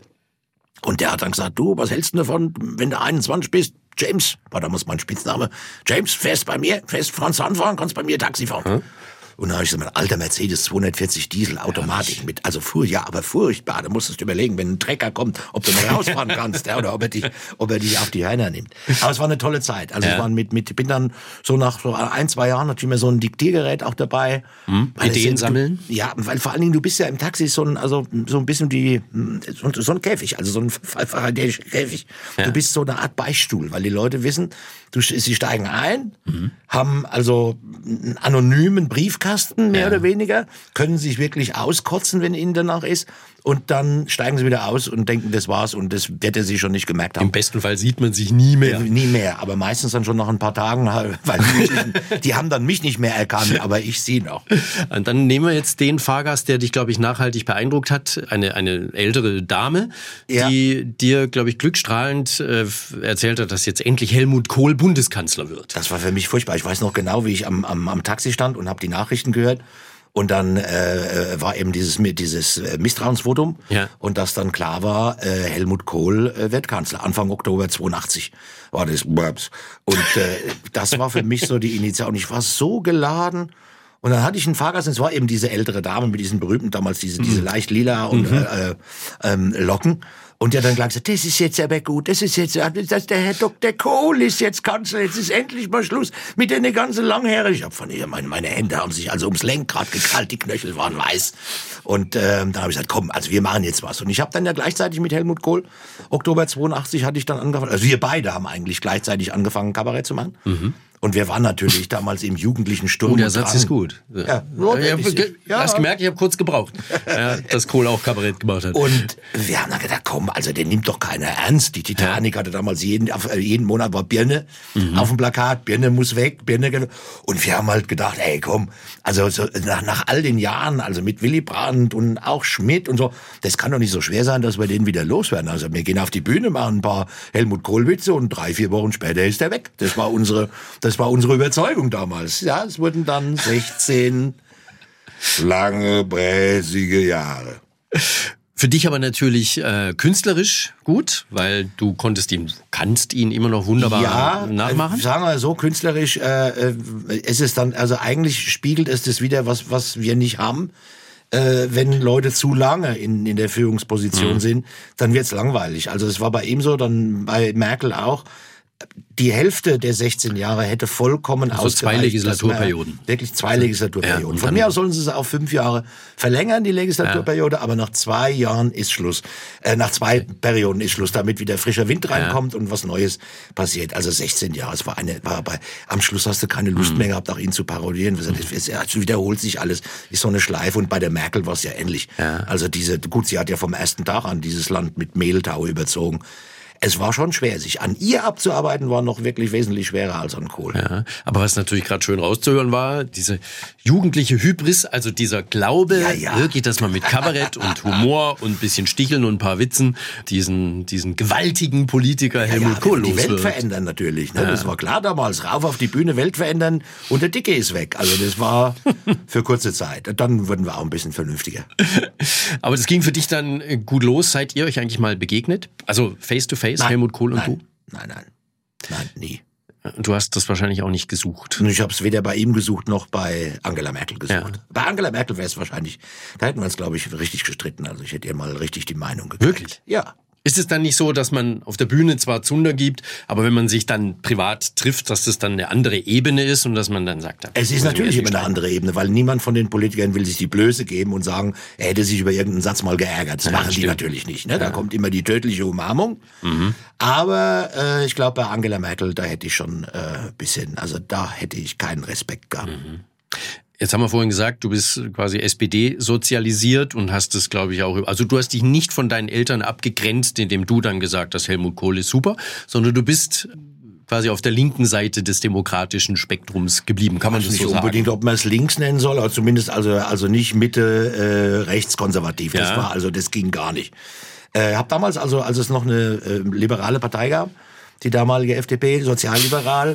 Und der hat dann gesagt, du, was hältst du davon, wenn du einundzwanzig bist? James, war damals mein Spitzname. James, fährst bei mir, fährst Franz anfahren, kannst bei mir Taxi fahren. Hm? Und dann habe ich gesagt, mein alter Mercedes zweihundertvierzig Diesel Automatik mit, also fur, ja, aber furchtbar. Da musstest du überlegen, wenn ein Trecker kommt, ob du noch rausfahren kannst, ja, oder ob er dich, ob er dich auf die Hörner nimmt. Aber es war eine tolle Zeit. Also ja. ich war mit, mit, bin dann so nach so ein, zwei Jahren hatte ich mir so ein Diktiergerät auch dabei. Hm? Ideen es, sammeln? Ja, weil vor allen Dingen du bist ja im Taxi so ein, also so ein bisschen die, so, so ein Käfig, also so ein faradäischer Käfig. Ja. Du bist so eine Art Beichtstuhl, weil die Leute wissen, du, sie steigen ein, mhm. haben also einen anonymen Briefkasten, mehr ja. oder weniger, können sich wirklich auskotzen, wenn ihnen danach ist. Und dann steigen sie wieder aus und denken, das war's und das wird er sich schon nicht gemerkt haben. Im besten Fall sieht man sich nie mehr. Nie mehr, aber meistens dann schon nach ein paar Tagen, weil die, die haben dann mich nicht mehr erkannt, aber ich sie noch. Und dann nehmen wir jetzt den Fahrgast, der dich, glaube ich, nachhaltig beeindruckt hat, eine, eine ältere Dame, ja. die dir, glaube ich, glückstrahlend äh, erzählt hat, dass jetzt endlich Helmut Kohl Bundeskanzler wird. Das war für mich furchtbar. Ich weiß noch genau, wie ich am, am, am Taxi stand und habe die Nachrichten gehört. Und dann äh, war eben dieses dieses Misstrauensvotum ja. und dass dann klar war, äh, Helmut Kohl äh, wird Kanzler. Anfang Oktober zweiundachtzig war das. Und äh, das war für mich so die Initial. Und ich war so geladen. Und dann hatte ich einen Fahrgast, und es war eben diese ältere Dame mit diesen berühmten, damals diese, diese leicht lila und mhm. äh, ähm, Locken. Und der hat dann gleich gesagt, das ist jetzt aber gut, das ist jetzt, das, der Herr Doktor Kohl ist jetzt Kanzler, jetzt ist endlich mal Schluss mit den ganzen Langhaare. Ich hab von ihr, meine, meine Hände haben sich also ums Lenkrad gekrallt, die Knöchel waren weiß. Und ähm, dann habe ich gesagt, komm, also wir machen jetzt was. Und ich habe dann ja gleichzeitig mit Helmut Kohl, Oktober zweiundachtzig hatte ich dann angefangen, also wir beide haben eigentlich gleichzeitig angefangen, Kabarett zu machen. Mhm. Und wir waren natürlich damals im jugendlichen Sturm. Oh, der Satz ist gut. Ja, ja, ja, ja. Hast gemerkt, ich habe kurz gebraucht, ja, dass Kohl auch Kabarett gemacht hat. Und wir haben dann gedacht, komm, also den nimmt doch keiner ernst. Die Titanic ja. hatte damals jeden, jeden Monat war Birne mhm. auf dem Plakat, Birne muss weg, Birne. Und wir haben halt gedacht, ey, komm, also so, nach, nach all den Jahren, also mit Willy Brandt und auch Schmidt und so, das kann doch nicht so schwer sein, dass wir den wieder loswerden. Also wir gehen auf die Bühne, machen ein paar Helmut Kohl-Witze und drei, vier Wochen später ist er weg. Das war unsere, das war unsere Überzeugung damals. Ja, es wurden dann sechzehn lange, bräsige Jahre. Für dich aber natürlich äh, künstlerisch gut, weil du konntest ihn, kannst ihn immer noch wunderbar ja, nachmachen. Äh, sagen wir so, künstlerisch äh, ist es dann, also eigentlich spiegelt es das wieder, was was wir nicht haben. Äh, wenn Leute zu lange in in der Führungsposition mhm. sind, dann wird's langweilig. Also es war bei ihm so, dann bei Merkel auch. Die Hälfte der sechzehn Jahre hätte vollkommen also ausgereicht. zwei Legislaturperioden. Wirklich zwei Legislaturperioden. Ja, von mir aus sollen sie es auf fünf Jahre verlängern, die Legislaturperiode, ja. aber nach zwei Jahren ist Schluss. Äh, nach zwei Perioden ist Schluss, damit wieder frischer Wind reinkommt ja. und was Neues passiert. Also sechzehn Jahre, es war eine, war bei, am Schluss hast du keine Lust mhm. mehr gehabt, auch ihn zu parodieren. Es, es, es wiederholt sich alles, ist so eine Schleife und bei der Merkel war es ja ähnlich. Ja. Also diese, gut, sie hat ja vom ersten Tag an dieses Land mit Mehltau überzogen. Es war schon schwer, sich an ihr abzuarbeiten, war noch wirklich wesentlich schwerer als an Kohl. Ja, aber was natürlich gerade schön rauszuhören war, diese jugendliche Hybris, also dieser Glaube, ja, ja. wirklich, dass man mit Kabarett und Humor und ein bisschen Sticheln und ein paar Witzen diesen diesen gewaltigen Politiker ja, Helmut ja, Kohl die loswird. Welt verändern natürlich, ne? Ja. Das war klar damals, rauf auf die Bühne, Welt verändern und der Dicke ist weg. Also das war für kurze Zeit. Dann wurden wir auch ein bisschen vernünftiger. Aber das ging für dich dann gut los, seid ihr euch eigentlich mal begegnet? Also face to face? Nein, Helmut Kohl und nein, du? Nein, nein, nein, nie. Du hast das wahrscheinlich auch nicht gesucht. Ich habe es weder bei ihm gesucht noch bei Angela Merkel gesucht. Ja. Bei Angela Merkel wäre es wahrscheinlich, da hätten wir uns, glaube ich, richtig gestritten. Also ich hätte ihr mal richtig die Meinung gekriegt. Wirklich? Ja. Ist es dann nicht so, dass man auf der Bühne zwar Zunder gibt, aber wenn man sich dann privat trifft, dass das dann eine andere Ebene ist und dass man dann sagt... Da es ist natürlich immer eine andere Ebene, weil niemand von den Politikern will sich die Blöße geben und sagen, er hätte sich über irgendeinen Satz mal geärgert. Das ja, machen die natürlich nicht. Ne? Da ja. kommt immer die tödliche Umarmung. Mhm. Aber äh, ich glaube, bei Angela Merkel, da hätte ich schon ein äh, bisschen, also da hätte ich keinen Respekt gehabt. Mhm. Jetzt haben wir vorhin gesagt, du bist quasi S P D sozialisiert und hast es, glaube ich, auch... Also du hast dich nicht von deinen Eltern abgegrenzt, indem du dann gesagt hast, Helmut Kohl ist super, sondern du bist quasi auf der linken Seite des demokratischen Spektrums geblieben. Kann man das nicht so sagen? Unbedingt, ob man es links nennen soll, aber zumindest also also nicht Mitte äh, rechtskonservativ. Das ja. war also das ging gar nicht. Äh, hab damals also, als es noch eine äh, liberale Partei gab, die damalige F D P, sozialliberal,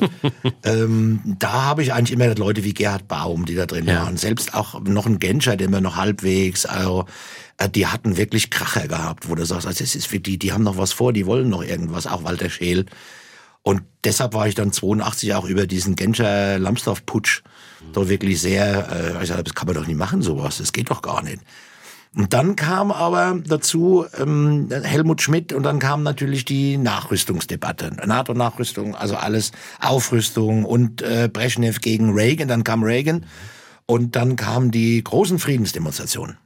ähm, da habe ich eigentlich immer Leute wie Gerhard Baum, die da drin ja. waren. Selbst auch noch ein Genscher, der immer noch halbwegs, also äh, die hatten wirklich Kracher gehabt, wo du sagst, also es ist für die, die haben noch was vor, die wollen noch irgendwas, auch Walter Scheel. Und deshalb war ich dann zweiundachtzig auch über diesen Genscher-Lambsdorff-Putsch doch wirklich sehr, äh, ich sag, das kann man doch nicht machen, sowas, das geht doch gar nicht. Und dann kam aber dazu ähm, Helmut Schmidt und dann kam natürlich die Nachrüstungsdebatte. NATO-Nachrüstung, also alles Aufrüstung und äh, Brezhnev gegen Reagan, dann kam Reagan und dann kamen die großen Friedensdemonstrationen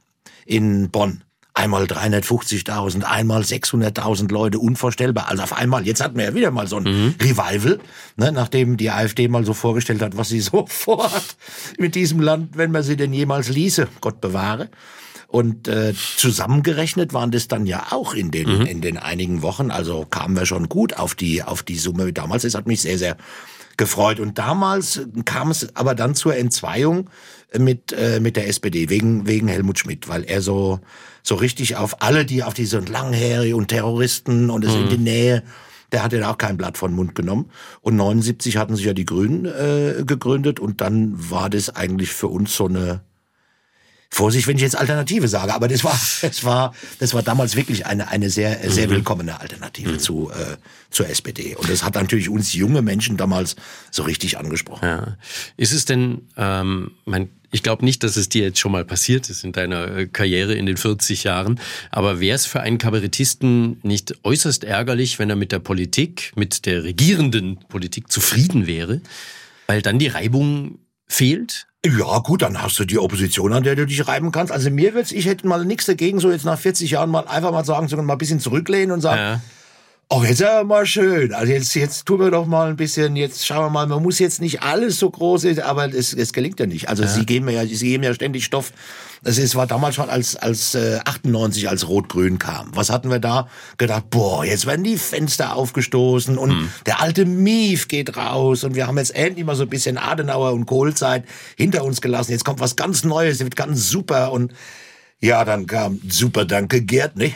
in Bonn. Einmal dreihundertfünfzigtausend, einmal sechshunderttausend Leute, unvorstellbar. Also auf einmal, jetzt hatten wir ja wieder mal so ein mhm. Revival, ne, nachdem die AfD mal so vorgestellt hat, was sie so vorhat mit diesem Land, wenn man sie denn jemals ließe, Gott bewahre. Und äh, zusammengerechnet waren das dann ja auch in den mhm. in den einigen Wochen. Also kamen wir schon gut auf die auf die Summe damals. Das hat mich sehr sehr gefreut. Und damals kam es aber dann zur Entzweiung mit äh, mit der S P D wegen wegen Helmut Schmidt, weil er so so richtig auf alle, die auf diese Langhäri und Terroristen und es mhm. in die Nähe, der hat ja auch kein Blatt von Mund genommen. Und neunundsiebzig hatten sich ja die Grünen äh, gegründet und dann war das eigentlich für uns so eine Vorsicht, wenn ich jetzt Alternative sage, aber das war, das war, das war damals wirklich eine, eine sehr, sehr mhm. willkommene Alternative mhm. zu, äh, zur S P D. Und das hat natürlich uns junge Menschen damals so richtig angesprochen. Ja. Ist es denn, ähm, mein, ich glaube nicht, dass es dir jetzt schon mal passiert ist in deiner Karriere in den vierzig Jahren, aber wäre es für einen Kabarettisten nicht äußerst ärgerlich, wenn er mit der Politik, mit der regierenden Politik zufrieden wäre, weil dann die Reibung fehlt? Ja, gut, dann hast du die Opposition, an der du dich reiben kannst. Also mir wird's, ich hätte mal nichts dagegen, so jetzt nach vierzig Jahren mal einfach mal sagen, so mal ein bisschen zurücklehnen und sagen, ja. oh, jetzt ist ja mal schön. Also jetzt, jetzt tun wir doch mal ein bisschen, jetzt schauen wir mal, man muss jetzt nicht alles so groß, aber es, es gelingt ja nicht. Also ja. sie geben ja, sie geben ja ständig Stoff. Das ist, war damals schon als, als, äh, achtundneunzig, als Rot-Grün kam. Was hatten wir da? Gedacht, boah, jetzt werden die Fenster aufgestoßen und hm. der alte Mief geht raus und wir haben jetzt endlich mal so ein bisschen Adenauer und Kohlzeit hinter uns gelassen. Jetzt kommt was ganz Neues, wird ganz super und ja, dann kam super, danke Gerd, ne?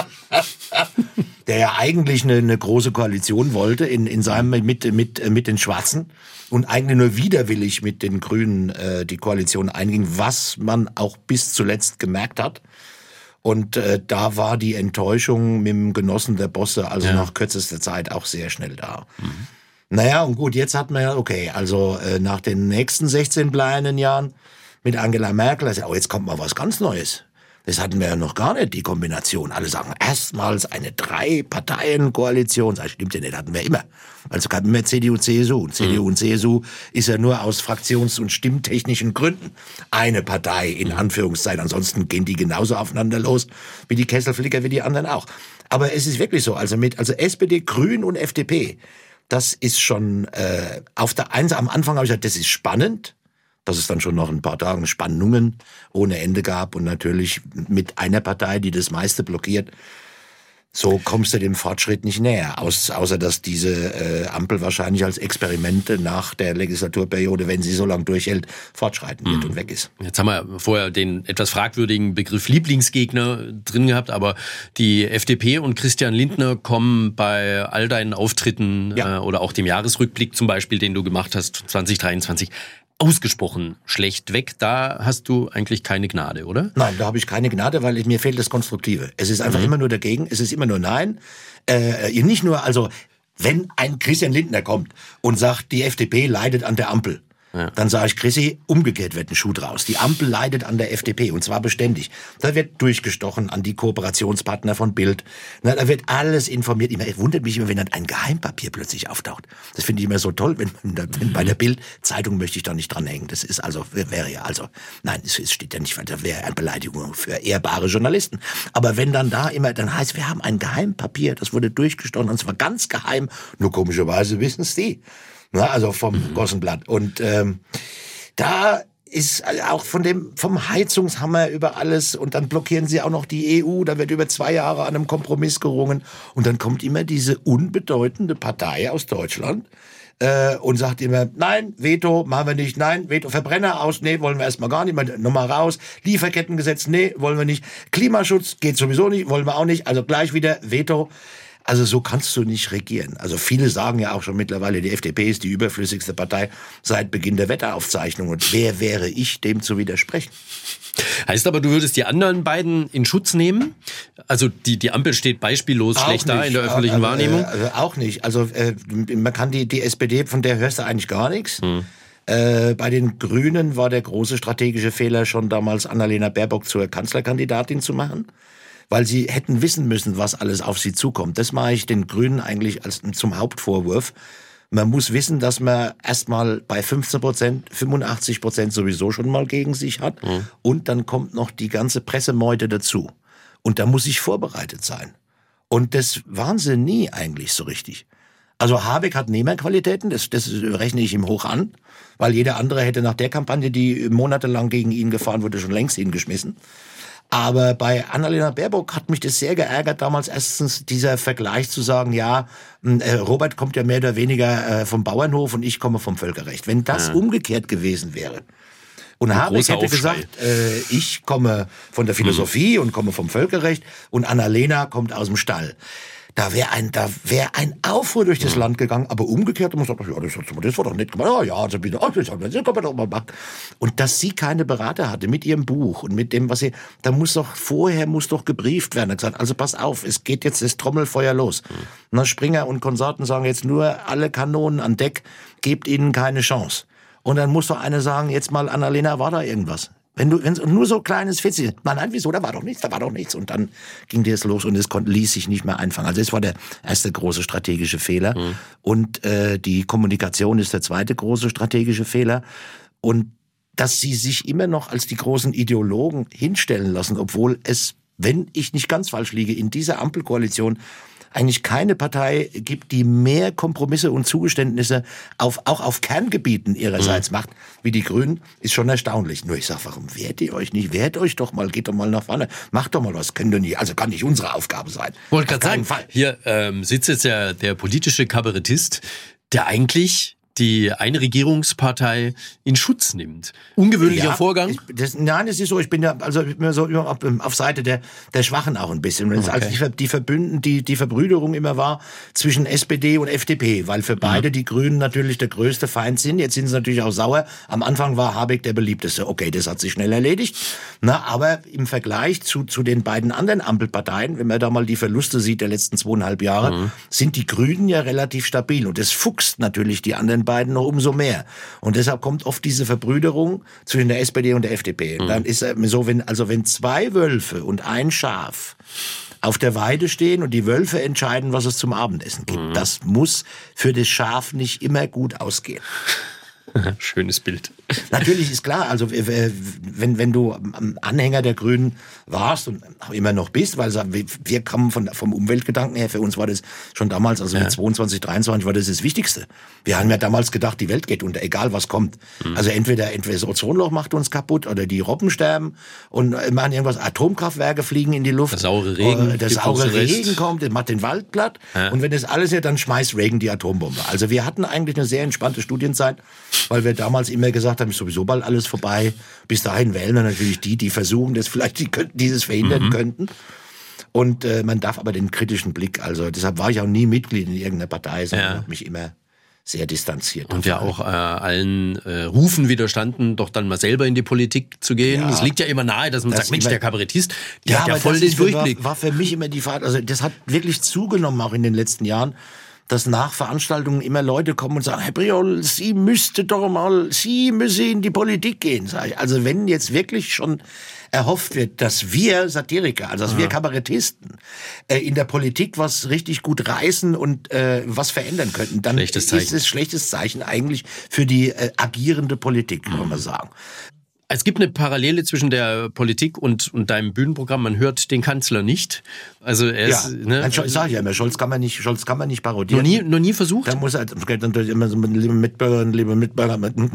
Der ja eigentlich eine, eine große Koalition wollte in, in seinem mit mit mit den Schwarzen und eigentlich nur widerwillig mit den Grünen äh, die Koalition einging, was man auch bis zuletzt gemerkt hat. Und äh, da war die Enttäuschung mit dem Genossen der Bosse also ja. nach kürzester Zeit auch sehr schnell da. Mhm. Naja, und gut, jetzt hat man ja, okay, also äh, nach den nächsten sechzehn bleiernen Jahren mit Angela Merkel, also, oh, jetzt kommt mal was ganz Neues. Das hatten wir ja noch gar nicht, die Kombination. Alle sagen, erstmals eine Drei-Parteien-Koalition. Das stimmt ja nicht, hatten wir immer. Also gab immer C D U, C S U. Und C D U und C S U ist ja nur aus fraktions- und stimmtechnischen Gründen eine Partei, in Anführungszeichen. Ansonsten gehen die genauso aufeinander los, wie die Kesselflicker, wie die anderen auch. Aber es ist wirklich so, also mit, also S P D, Grün und F D P, das ist schon, äh, auf der Eins, am Anfang habe ich gesagt, das ist spannend. Dass es dann schon noch ein paar Tage Spannungen ohne Ende gab und natürlich mit einer Partei, die das meiste blockiert, so kommst du dem Fortschritt nicht näher. Aus, außer dass diese äh, Ampel wahrscheinlich als Experimente nach der Legislaturperiode, wenn sie so lange durchhält, fortschreiten wird mhm. und weg ist. Jetzt haben wir vorher den etwas fragwürdigen Begriff Lieblingsgegner drin gehabt, aber die F D P und Christian Lindner kommen bei all deinen Auftritten ja. äh, oder auch dem Jahresrückblick zum Beispiel, den du gemacht hast, zwanzig dreiundzwanzig, ausgesprochen schlecht weg. Da hast du eigentlich keine Gnade, oder? Nein, da habe ich keine Gnade, weil mir fehlt das Konstruktive. Es ist einfach mhm. immer nur dagegen, es ist immer nur Nein. Äh, nicht nur, also wenn ein Christian Lindner kommt und sagt, die F D P leidet an der Ampel, Ja. Dann sage ich, Chrissy, umgekehrt wird ein Schuh draus. Die Ampel leidet an der F D P und zwar beständig. Da wird durchgestochen an die Kooperationspartner von Bild. Na, da wird alles informiert. Es wundert mich immer, wenn dann ein Geheimpapier plötzlich auftaucht. Das finde ich immer so toll. Wenn, wenn bei der Bild-Zeitung möchte ich da nicht dranhängen. Das ist also, wäre ja also, nein, es steht ja nicht, das wäre eine Beleidigung für ehrbare Journalisten. Aber wenn dann da immer, dann heißt, wir haben ein Geheimpapier, das wurde durchgestochen und zwar ganz geheim. Nur komischerweise wissen es die. Ja, also vom mhm. Gossenblatt. Und ähm, da ist auch von dem vom Heizungshammer über alles und dann blockieren sie auch noch die E U, da wird über zwei Jahre an einem Kompromiss gerungen und dann kommt immer diese unbedeutende Partei aus Deutschland äh, und sagt immer, nein, Veto, machen wir nicht, nein, Veto, Verbrenner aus, nee, wollen wir erstmal gar nicht, mal nochmal raus, Lieferkettengesetz, nee, wollen wir nicht, Klimaschutz geht sowieso nicht, wollen wir auch nicht, also gleich wieder Veto. Also so kannst du nicht regieren. Also viele sagen ja auch schon mittlerweile, die F D P ist die überflüssigste Partei seit Beginn der Wetteraufzeichnung. Und wer wäre ich, dem zu widersprechen? Heißt aber, du würdest die anderen beiden in Schutz nehmen? Also die, die Ampel steht beispiellos auch schlecht nicht. Da in der öffentlichen also, Wahrnehmung? Also auch nicht. Also äh, man kann die, die S P D, von der hörst du eigentlich gar nichts. Hm. Äh, bei den Grünen war der große strategische Fehler schon damals, Annalena Baerbock zur Kanzlerkandidatin zu machen. Weil sie hätten wissen müssen, was alles auf sie zukommt. Das mache ich den Grünen eigentlich als zum Hauptvorwurf. Man muss wissen, dass man erstmal bei fünfzehn Prozent, fünfundachtzig Prozent sowieso schon mal gegen sich hat. Mhm. Und dann kommt noch die ganze Pressemeute dazu. Und da muss ich vorbereitet sein. Und das waren sie nie eigentlich so richtig. Also Habeck hat Nehmerqualitäten, das, das rechne ich ihm hoch an. Weil jeder andere hätte nach der Kampagne, die monatelang gegen ihn gefahren wurde, schon längst hingeschmissen. Aber bei Annalena Baerbock hat mich das sehr geärgert, damals erstens dieser Vergleich zu sagen, ja, äh, Robert kommt ja mehr oder weniger äh, vom Bauernhof und ich komme vom Völkerrecht. Wenn das ja. umgekehrt gewesen wäre und Habeck hätte Aufschrei. gesagt, äh, ich komme von der Philosophie mhm. und komme vom Völkerrecht und Annalena kommt aus dem Stall. Da wäre ein, da wäre ein Aufruhr durch das ja. Land gegangen, aber umgekehrt, man sagt, ja, das, das war doch nett gemacht, ja, ja, also bitte, oh, das kann man doch mal machen. Und dass sie keine Berater hatte mit ihrem Buch und mit dem, was sie, da muss doch, vorher muss doch gebrieft werden. Er hat gesagt, also pass auf, es geht jetzt das Trommelfeuer los. Ja. Na, Springer und Konsorten sagen jetzt nur, alle Kanonen an Deck, gebt ihnen keine Chance. Und dann muss doch einer sagen, jetzt mal, Annalena, war da irgendwas? Wenn du, wenn nur so kleines Fitzi, nein, nein, wieso, da war doch nichts, da war doch nichts. Und dann ging das los und es konnte, ließ sich nicht mehr einfangen. Also das war der erste große strategische Fehler. Mhm. Und äh, die Kommunikation ist der zweite große strategische Fehler. Und dass sie sich immer noch als die großen Ideologen hinstellen lassen, obwohl es, wenn ich nicht ganz falsch liege, in dieser Ampelkoalition eigentlich keine Partei gibt, die mehr Kompromisse und Zugeständnisse auf, auch auf Kerngebieten ihrerseits mhm. macht, wie die Grünen, ist schon erstaunlich. Nur ich sag, warum wehrt ihr euch nicht? Wehrt euch doch mal, geht doch mal nach vorne. Macht doch mal was, könnt ihr nicht. Also kann nicht unsere Aufgabe sein. Wollte gerade sagen, Fall. Hier ähm, sitzt jetzt der, der politische Kabarettist, der eigentlich die eine Regierungspartei in Schutz nimmt. Ungewöhnlicher ja, Vorgang? Ich, das, nein, das ist so, ich bin ja also ich bin so immer auf, auf Seite der, der Schwachen auch ein bisschen. Okay. Als die, die Verbünden, die, die Verbrüderung immer war zwischen S P D und F D P, weil für beide mhm. die Grünen natürlich der größte Feind sind. Jetzt sind sie natürlich auch sauer. Am Anfang war Habeck der beliebteste. Okay, das hat sich schnell erledigt. Na, aber im Vergleich zu, zu den beiden anderen Ampelparteien, wenn man da mal die Verluste sieht der letzten zweieinhalb Jahre, mhm. sind die Grünen ja relativ stabil. Und das fuchst natürlich die anderen beiden noch umso mehr. Und deshalb kommt oft diese Verbrüderung zwischen der S P D und der F D P. Mhm. Dann ist es so, wenn, also wenn zwei Wölfe und ein Schaf auf der Weide stehen und die Wölfe entscheiden, was es zum Abendessen gibt, mhm. das muss für das Schaf nicht immer gut ausgehen. Schönes Bild. Natürlich ist klar, also wenn, wenn du Anhänger der Grünen warst und auch immer noch bist, weil wir kommen von, vom Umweltgedanken her, für uns war das schon damals, also ja. mit zweiundzwanzig, dreiundzwanzig war das das Wichtigste. Wir haben ja damals gedacht, die Welt geht unter, egal was kommt. Mhm. Also entweder, entweder das Ozonloch macht uns kaputt oder die Robben sterben und machen irgendwas, Atomkraftwerke fliegen in die Luft. Der saure Regen. Der saure Regen kommt, das macht den Wald platt ja. und wenn das alles ist, dann schmeißt Reagan die Atombombe. Also wir hatten eigentlich eine sehr entspannte Studienzeit, weil wir damals immer gesagt haben, ist sowieso bald alles vorbei. Bis dahin wählen wir natürlich die, die versuchen, das vielleicht die könnten, dieses verhindern mhm. könnten. Und äh, man darf aber den kritischen Blick, also deshalb war ich auch nie Mitglied in irgendeiner Partei, sondern ja. habe mich immer sehr distanziert. Und ja auch äh, allen äh, Rufen widerstanden, doch dann mal selber in die Politik zu gehen. Es ja. liegt ja immer nahe, dass man das sagt, Mensch, der Kabarettist, der ja, hat ja voll den Durchblick. War, war für mich immer die Fahrt, also das hat wirklich zugenommen auch in den letzten Jahren, dass nach Veranstaltungen immer Leute kommen und sagen, Herr Priol, Sie müsste doch mal, Sie müssen in die Politik gehen. Sag ich. Also wenn jetzt wirklich schon erhofft wird, dass wir Satiriker, also dass ja. wir Kabarettisten äh, in der Politik was richtig gut reißen und äh, was verändern könnten, dann ist es schlechtes Zeichen eigentlich für die äh, agierende Politik, kann man sagen. Es gibt eine Parallele zwischen der Politik und, und deinem Bühnenprogramm. Man hört den Kanzler nicht. Also er ist, ja, ne? Nein, ich sage ja immer, Scholz kann man nicht, Scholz kann man nicht parodieren. Noch nie, noch nie versucht? Da muss er natürlich immer so mit liebe Mitbürger, liebe Mitbürger,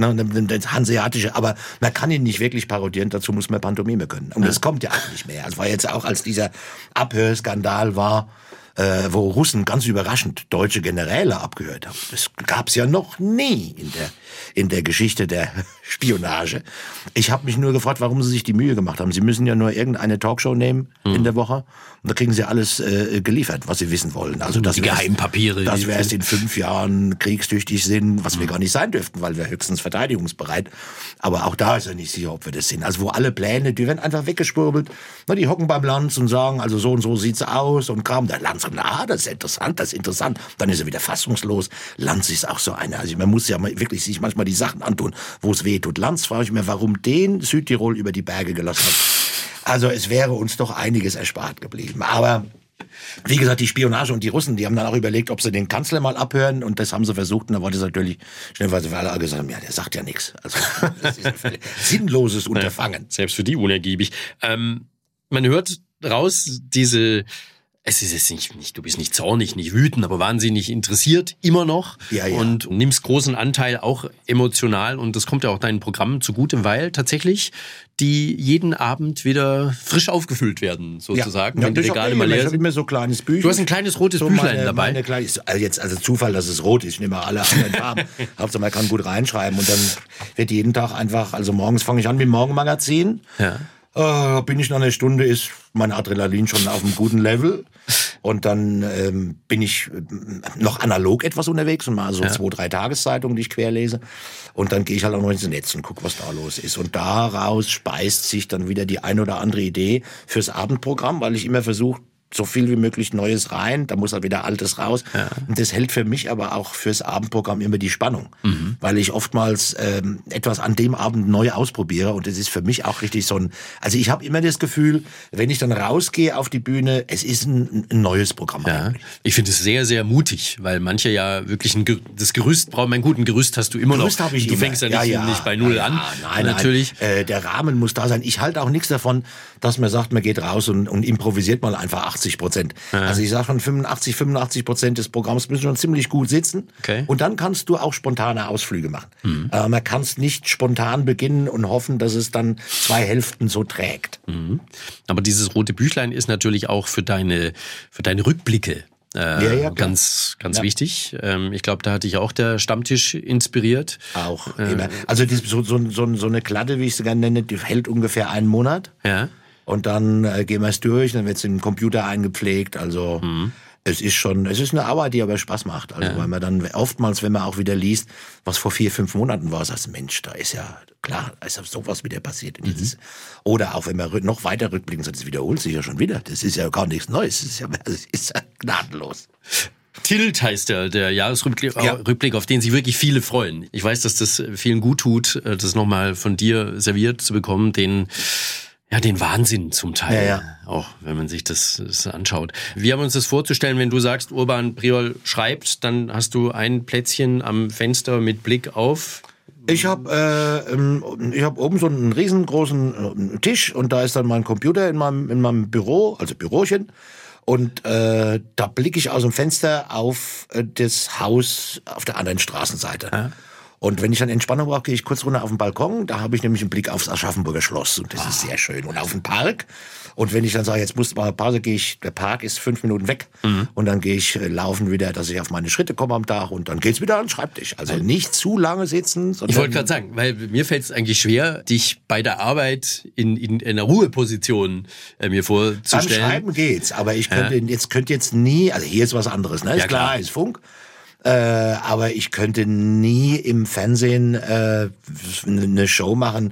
das Hanseatische, aber man kann ihn nicht wirklich parodieren. Dazu muss man Pantomime können. Und ja. das kommt ja auch nicht mehr. Es war jetzt auch, als dieser Abhörskandal war, Äh, wo Russen ganz überraschend deutsche Generäle abgehört haben. Das gab's ja noch nie in der in der Geschichte der Spionage. Ich habe mich nur gefragt, warum sie sich die Mühe gemacht haben. Sie müssen ja nur irgendeine Talkshow nehmen mhm. in der Woche und da kriegen sie alles äh, geliefert, was sie wissen wollen. Also das die Geheimpapiere. Dass wir erst in fünf Jahren kriegstüchtig sind, was mhm. wir gar nicht sein dürften, weil wir höchstens verteidigungsbereit. Aber auch da ist er nicht sicher, ob wir das sind. Also wo alle Pläne, die werden einfach weggeschwurbelt. Na, die hocken beim Lanz und sagen, also so und so sieht's aus und Kram. Der Lanz sagt, na, das ist interessant, das ist interessant. Dann ist er wieder fassungslos. Lanz ist auch so einer. Also man muss ja wirklich sich manchmal die Sachen antun, wo es weh tut. Lanz frage ich mir, warum den Südtirol über die Berge gelassen hat. Also es wäre uns doch einiges erspart geblieben. Aber wie gesagt, die Spionage und die Russen, die haben dann auch überlegt, ob sie den Kanzler mal abhören und das haben sie versucht und da war das natürlich schnell, weil sie alle gesagt haben, ja, der sagt ja nichts. Also das ist ein sinnloses Unterfangen. Ja, selbst für die unergiebig. Ähm, man hört raus, diese... Es ist jetzt nicht, nicht, du bist nicht zornig, nicht wütend, aber wahnsinnig interessiert, immer noch. Ja, ja. Und nimmst großen Anteil auch emotional. Und das kommt ja auch deinen Programmen zugute, weil tatsächlich die jeden Abend wieder frisch aufgefüllt werden, sozusagen. Ja, wenn die Regale mal leer sind. Ich habe immer so ein kleines Büchlein. Du hast ein kleines rotes so Büchlein meine, dabei. Meine kleine, also jetzt, also Zufall, dass es rot ist. Ich nehme alle anderen Farben. Hauptsache, man kann gut reinschreiben. Und dann wird jeden Tag einfach, also morgens fange ich an mit dem Morgenmagazin. Ja. Äh, bin ich nach einer Stunde, ist mein Adrenalin schon auf einem guten Level. Und dann ähm, bin ich noch analog etwas unterwegs und mal so ja. zwei, drei Tageszeitungen, die ich querlese. Und dann gehe ich halt auch noch ins Netz und gucke, was da los ist. Und daraus speist sich dann wieder die ein oder andere Idee fürs Abendprogramm, weil ich immer versuche, so viel wie möglich Neues rein, da muss halt wieder Altes raus. Ja. Und das hält für mich aber auch fürs Abendprogramm immer die Spannung. Mhm. Weil ich oftmals ähm, etwas an dem Abend neu ausprobiere und das ist für mich auch richtig so ein, also ich habe immer das Gefühl, wenn ich dann rausgehe auf die Bühne, es ist ein, ein neues Programm. Ja. Ich finde es sehr, sehr mutig, weil manche ja wirklich ein Ger- das Gerüst brauchen. Mein guten Gerüst hast du immer Gerüst noch. Habe ich du immer. fängst ja nicht, ja, ja. nicht bei Null ja, an. Nein, natürlich. Nein. Äh, der Rahmen muss da sein. Ich halte auch nichts davon, dass man sagt, man geht raus und, und improvisiert mal einfach achtzig Prozent. Ja. Also ich sage schon, fünfundachtzig, fünfundachtzig Prozent des Programms müssen schon ziemlich gut sitzen. Okay. Und dann kannst du auch spontane Ausflüge machen. Mhm. Äh, man kann es nicht spontan beginnen und hoffen, dass es dann zwei Hälften so trägt. Mhm. Aber dieses rote Büchlein ist natürlich auch für deine, für deine Rückblicke Äh, ja, ja, ganz ganz ja. wichtig. Ähm, ich glaube, da hat dich auch der Stammtisch inspiriert. Auch. Äh, immer. Also das, so, so, so, so eine Kladde, wie ich sie gerne nenne, die hält ungefähr einen Monat. Ja. Und dann äh, gehen wir es durch, dann wird es in den Computer eingepflegt. Also mhm. es ist schon, es ist eine Arbeit, die aber Spaß macht. Also ja. weil man dann oftmals, wenn man auch wieder liest, was vor vier, fünf Monaten war, sagst du, Mensch, da ist ja klar, da ist ja sowas wieder passiert. Mhm. Dieses, oder auch wenn wir noch weiter rückblicken, sagt, das wiederholt sich ja schon wieder. Das ist ja gar nichts Neues. Das ist ja, das ist ja gnadenlos. Tilt heißt der, der Jahresrückblick, ja. Rückblick, auf den sich wirklich viele freuen. Ich weiß, dass das vielen gut tut, das nochmal von dir serviert zu bekommen, den Ja, den Wahnsinn zum Teil, ja, ja. auch wenn man sich das, das anschaut. Wir haben uns das vorzustellen, wenn du sagst, Urban Priol schreibt, dann hast du ein Plätzchen am Fenster mit Blick auf... Ich habe äh, ich hab oben so einen riesengroßen Tisch und da ist dann mein Computer in meinem, in meinem Büro, also Bürochen. Und äh, da blicke ich aus dem Fenster auf äh, das Haus auf der anderen Straßenseite. Ja. Und wenn ich dann Entspannung brauche, gehe ich kurz runter auf den Balkon. Da habe ich nämlich einen Blick aufs Aschaffenburger Schloss. Und das ah. ist sehr schön. Und auf den Park. Und wenn ich dann sage, jetzt muss mal Pause, gehe ich, der Park ist fünf Minuten weg. Mhm. Und dann gehe ich äh, laufen wieder, dass ich auf meine Schritte komme am Tag. Und dann geht's wieder an den Schreibtisch. Also nicht zu lange sitzen. Sondern ich wollte gerade sagen, weil mir fällt es eigentlich schwer, dich bei der Arbeit in, in, in einer Ruheposition äh, mir vorzustellen. Beim Schreiben geht's. Aber ich könnte ja. jetzt, könnte jetzt nie, also hier ist was anderes, ne? Ist ja, klar, klar, ist Funk. Äh, aber ich könnte nie im Fernsehen äh, eine Show machen,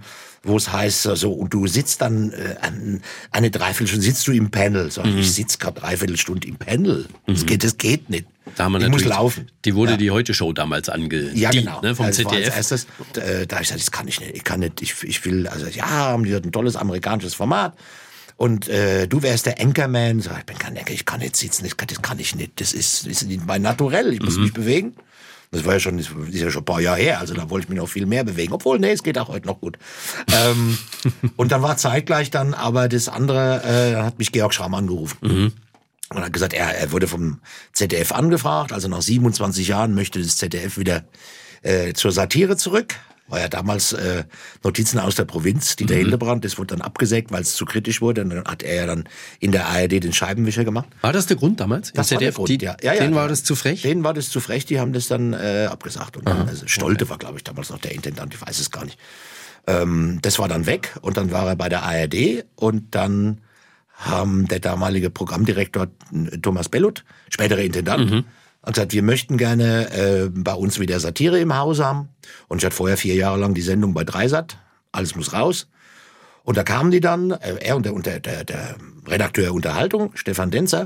wo es heißt, so, und du sitzt dann äh, eine Dreiviertelstunde, sitzt du im Panel. So, mhm. Ich sitze gerade dreiviertelstunde im Panel. Das, mhm. geht, das geht nicht. Da haben wir ich muss laufen. Die wurde ja. die Heute-Show damals angedient, ja, genau. ne, vom das Z D F. War als erstes, äh, da habe ich gesagt, das kann ich nicht. Ich kann nicht. Ich, ich will, also ja, haben die ein tolles amerikanisches Format. Und äh, du wärst der Anchorman. So, ich bin kein Anchor, ich kann nicht sitzen, das kann, das kann ich nicht. Das ist, das ist nicht mein Naturell, ich muss mhm. mich bewegen. Das war ja schon, das ist ja schon ein paar Jahre her, also da wollte ich mich noch viel mehr bewegen. Obwohl, nee, es geht auch heute noch gut. ähm, und dann war zeitgleich dann aber das andere, äh, hat mich Georg Schramm angerufen. Mhm. Und hat gesagt, er, er wurde vom Z D F angefragt, also nach siebenundzwanzig Jahren möchte das Z D F wieder äh, zur Satire zurück. War ja damals äh, Notizen aus der Provinz, Dieter mhm. Hildebrand, das wurde dann abgesägt, weil es zu kritisch wurde. Und dann hat er ja dann in der A R D den Scheibenwischer gemacht. War das der Grund damals? Das war der Grund, die, ja. ja, ja denen ja. war das zu frech? Denen war das zu frech, die haben das dann äh, abgesagt. Und dann, also Stolte okay. war, glaube ich, damals noch der Intendant, ich weiß es gar nicht. Ähm, das war dann weg und dann war er bei der A R D und dann haben der damalige Programmdirektor Thomas Bellut, späterer Intendant, mhm. hat gesagt, wir möchten gerne äh, bei uns wieder Satire im Haus haben. Und ich hatte vorher vier Jahre lang die Sendung bei Dreisat. Alles muss raus. Und da kamen die dann, äh, er und der, und der, der, der Redakteur Unterhaltung, Stefan Denzer.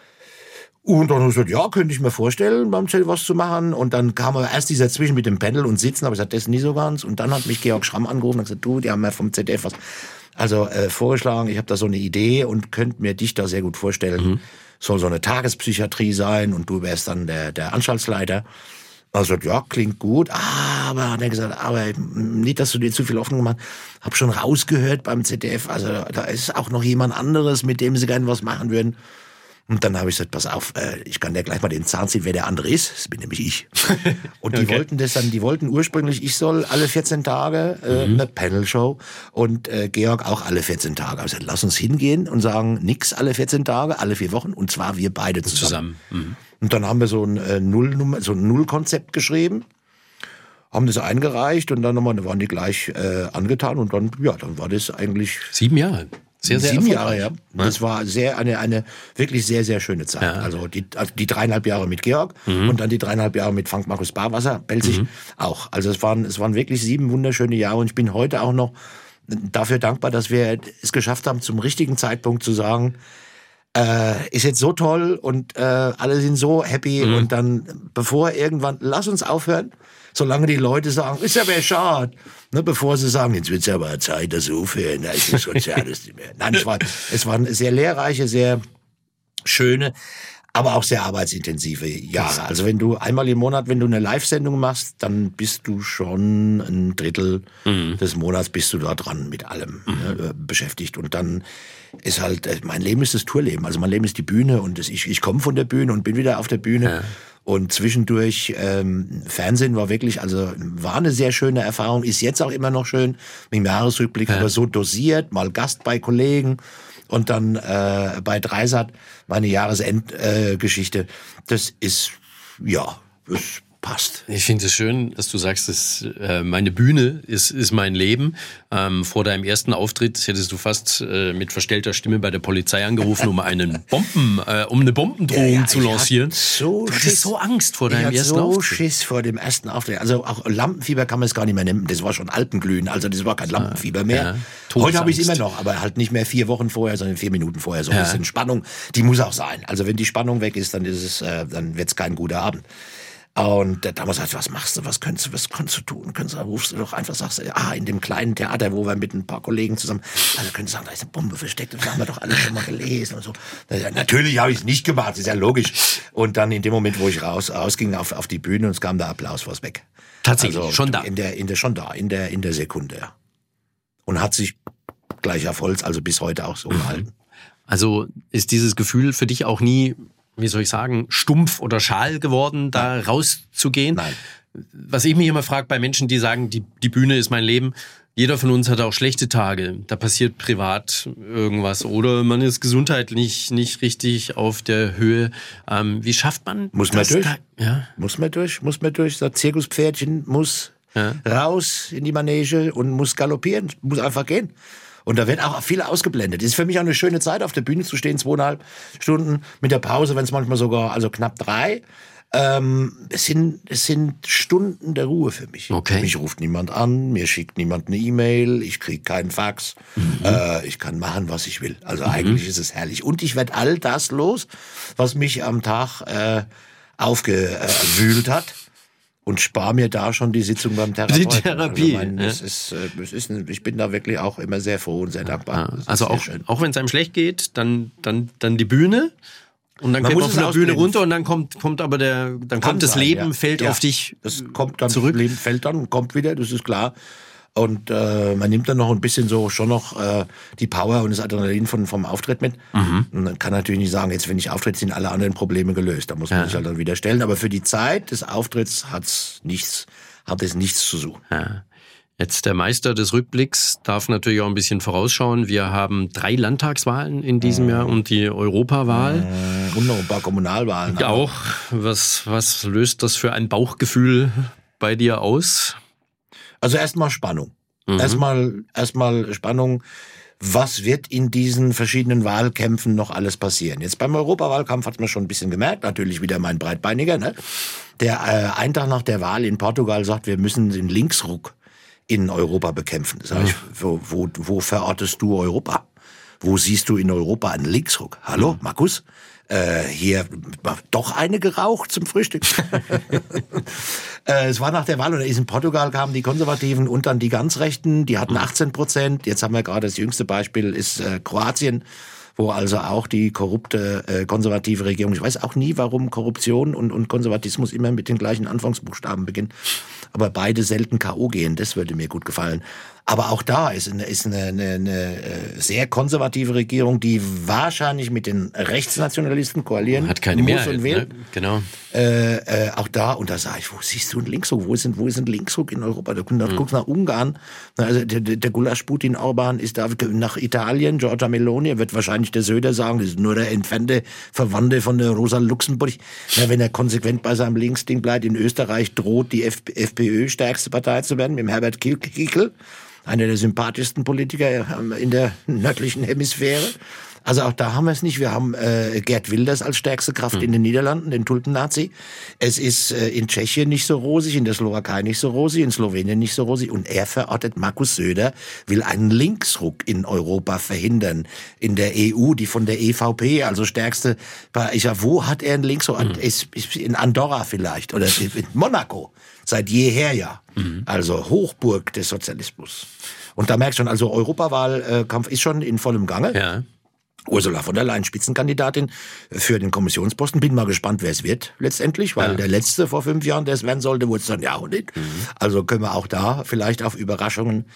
Und dann habe ich gesagt, ja, könnte ich mir vorstellen, beim Z D F was zu machen. Und dann kam aber erst dieser Zwischen mit dem Panel und Sitzen. Aber ich gesagt, das ist nie so ganz. Und dann hat mich Georg Schramm angerufen und gesagt, du, die haben ja vom Z D F was also äh, vorgeschlagen. Ich habe da so eine Idee und könnte mir dich da sehr gut vorstellen. Mhm. Soll so eine Tagespsychiatrie sein und du wärst dann der, der Anstaltsleiter. Also ja, klingt gut, aber hat er gesagt, aber nicht, dass du dir zu viel Hoffnung gemacht hast. Hab schon rausgehört beim Z D F, also da ist auch noch jemand anderes, mit dem sie gerne was machen würden. Und dann habe ich gesagt, pass auf, äh, ich kann dir gleich mal den Zahn ziehen, wer der andere ist. Das bin nämlich ich. Und die okay. wollten das dann, die wollten ursprünglich, ich soll alle vierzehn Tage äh, mhm. eine Panel-Show und äh, Georg auch alle vierzehn Tage. Also lass uns hingehen und sagen, nix alle vierzehn Tage, alle vier Wochen und zwar wir beide zusammen. zusammen. Mhm. Und dann haben wir so ein äh, Nullnummer, so ein Nullkonzept geschrieben, haben das eingereicht und dann nochmal waren die gleich äh, angetan und dann, ja, dann war das eigentlich sieben Jahre. Sehr, sehr Sieben Jahre, ja. Das war sehr eine eine wirklich sehr, sehr schöne Zeit. Ja. Also die also die dreieinhalb Jahre mit Georg mhm. und dann die dreieinhalb Jahre mit Frank Markus Barwasser, Belzig mhm. auch. Also es waren es waren wirklich sieben wunderschöne Jahre und ich bin heute auch noch dafür dankbar, dass wir es geschafft haben, zum richtigen Zeitpunkt zu sagen, äh, ist jetzt so toll und äh, alle sind so happy mhm. und dann, bevor irgendwann, lass uns aufhören, solange die Leute sagen, ist aber schade, ne, bevor sie sagen, jetzt wird's ja aber Zeit, dass sie aufhören, da ist das Soziales nicht mehr. Nein, es war, es waren sehr lehrreiche, sehr schöne, aber auch sehr arbeitsintensive Jahre. Also wenn du einmal im Monat, wenn du eine Live-Sendung machst, dann bist du schon ein Drittel mhm. des Monats bist du da dran mit allem mhm. ne, beschäftigt. Und dann ist halt, mein Leben ist das Tourleben. Also mein Leben ist die Bühne und das, ich, ich komme von der Bühne und bin wieder auf der Bühne. Ja. Und zwischendurch ähm, Fernsehen war wirklich, also war eine sehr schöne Erfahrung, ist jetzt auch immer noch schön, mit dem Jahresrückblick, ja. aber so dosiert, mal Gast bei Kollegen und dann äh, bei Dreisat meine Jahresendgeschichte. Äh, das ist, ja, das passt. Ich finde es schön, dass du sagst, dass, äh, meine Bühne ist, ist mein Leben. Ähm, vor deinem ersten Auftritt hättest du fast äh, mit verstellter Stimme bei der Polizei angerufen, um einen Bomben, äh, um eine Bombendrohung ja, ja, zu lancieren. So du hattest so Angst vor deinem ich ersten so Auftritt. so Schiss vor dem ersten Auftritt. Also auch Lampenfieber kann man es gar nicht mehr nennen. Das war schon Alpenglühen. Also das war kein Lampenfieber mehr. Ja, heute habe ich es immer noch, aber halt nicht mehr vier Wochen vorher, sondern vier Minuten vorher. So ein ja. bisschen Spannung, die muss auch sein. Also wenn die Spannung weg ist, dann ist es, äh, dann wird es kein guter Abend. Und damals sagte ich, was machst du, was könntest du, was kannst du tun? Könntest du, rufst du doch einfach, sagst du, ah, in dem kleinen Theater, wo wir mit ein paar Kollegen zusammen, also könntest du sagen, da ist eine Bombe versteckt, das haben wir doch alle schon mal gelesen und so. Ja, natürlich habe ich es nicht gemacht, ist ja logisch. Und dann in dem Moment, wo ich raus, rausging auf, auf die Bühne und es kam der Applaus, war es weg. Tatsächlich, also, schon da? In der, in der, schon da, in der, in der Sekunde, ja. Und hat sich gleich auf Holz, also bis heute auch so mhm. gehalten. Also ist dieses Gefühl für dich auch nie, wie soll ich sagen, stumpf oder schal geworden, da Nein. rauszugehen? Nein. Was ich mich immer frage bei Menschen, die sagen, die, die Bühne ist mein Leben, jeder von uns hat auch schlechte Tage, da passiert privat irgendwas oder man ist gesundheitlich nicht richtig auf der Höhe. Ähm, wie schafft man muss das? Man durch. Da, ja? Muss man durch, muss man durch. Das Zirkuspferdchen muss ja. raus in die Manege und muss galoppieren, muss einfach gehen. Und da wird auch viel ausgeblendet. Es ist für mich auch eine schöne Zeit, auf der Bühne zu stehen, zweieinhalb Stunden mit der Pause, wenn es manchmal sogar, also knapp drei. Ähm, es sind, es sind Stunden der Ruhe für mich. Okay. Mich ruft niemand an, mir schickt niemand eine E-Mail, ich kriege keinen Fax. Mhm. Äh, ich kann machen, was ich will. Also mhm. eigentlich ist es herrlich. Und ich werde all das los, was mich am Tag äh, aufgewühlt hat. Und spare mir da schon die Sitzung beim Therapeuten. Die Therapie. Also mein, es ist, es ist, ich bin da wirklich auch immer sehr froh und sehr dankbar. Ja, also auch, auch wenn es einem schlecht geht, dann, dann, dann die Bühne. Und dann man geht man von der Bühne runter und dann kommt, kommt aber der, dann kommt das sein, Leben, ja. fällt ja. auf dich das kommt dann, zurück. Das Leben fällt dann und kommt wieder, das ist klar. Und äh, man nimmt dann noch ein bisschen so schon noch äh, die Power und das Adrenalin von, vom Auftritt mit. Mhm. Und man kann natürlich nicht sagen, jetzt wenn ich auftritt, sind alle anderen Probleme gelöst. Da muss man ja. sich halt dann wieder stellen. Aber für die Zeit des Auftritts hat's nichts, hat es nichts zu suchen. Ja. Jetzt der Meister des Rückblicks darf natürlich auch ein bisschen vorausschauen. Wir haben drei Landtagswahlen in diesem mhm. Jahr und die Europawahl. Mhm. Und noch ein paar Kommunalwahlen. Ja, auch. Was, was löst das für ein Bauchgefühl bei dir aus? Also erstmal Spannung. Mhm. Erstmal, erstmal Spannung. Was wird in diesen verschiedenen Wahlkämpfen noch alles passieren? Jetzt beim Europawahlkampf hat man schon ein bisschen gemerkt, natürlich wieder mein Breitbeiniger, ne? Der äh, einen Tag nach der Wahl in Portugal sagt, wir müssen den Linksruck in Europa bekämpfen. Sag ich, wo, wo, wo verortest du Europa? Wo siehst du in Europa einen Linksruck? Hallo, mhm. Markus? Äh, hier doch eine geraucht zum Frühstück. äh, es war nach der Wahl, oder ist in Portugal kamen die Konservativen und dann die ganz Rechten, die hatten achtzehn Prozent. Jetzt haben wir gerade das jüngste Beispiel, ist äh, Kroatien, wo also auch die korrupte äh, konservative Regierung, ich weiß auch nie, warum Korruption und, und Konservatismus immer mit den gleichen Anfangsbuchstaben beginnen, aber beide selten K O gehen, das würde mir gut gefallen. Aber auch da ist eine, ist eine, eine, eine sehr konservative Regierung, die wahrscheinlich mit den Rechtsnationalisten koalieren hat keine muss Mehrheit, und will. Ne? Genau. Äh, äh, auch da, und da sage ich, wo siehst du einen Linksruck? Wo ist ein, wo ist ein Linksruck in Europa? Da mhm. guckst nach Ungarn, also der, der Gulasch-Putin Orban ist da, nach Italien, Giorgia Meloni, wird wahrscheinlich der Söder sagen, das ist nur der entfernte Verwandte von der Rosa Luxemburg. Na, wenn er konsequent bei seinem Linksding bleibt, in Österreich droht die F- FPÖ stärkste Partei zu werden, mit dem Herbert Kickl, einer der sympathischsten Politiker in der nördlichen Hemisphäre. Also auch da haben wir es nicht. Wir haben äh, Geert Wilders als stärkste Kraft hm. in den Niederlanden, den Tulpennazi. Es ist äh, in Tschechien nicht so rosig, in der Slowakei nicht so rosig, in Slowenien nicht so rosig. Und er verortet, Markus Söder will einen Linksruck in Europa verhindern. In der E U, die von der E V P, also stärkste. Ich sag, wo hat er einen Linksruck? Hm. Ist, ist in Andorra vielleicht oder in Monaco. Seit jeher ja. Mhm. Also Hochburg des Sozialismus. Und da merkst du schon, also Europawahlkampf ist schon in vollem Gange. Ja. Ursula von der Leyen, Spitzenkandidatin für den Kommissionsposten. Bin mal gespannt, wer es wird letztendlich, weil ja. der letzte vor fünf Jahren, der es werden sollte, wurde es dann ja auch nicht. Mhm. Also können wir auch da vielleicht auf Überraschungen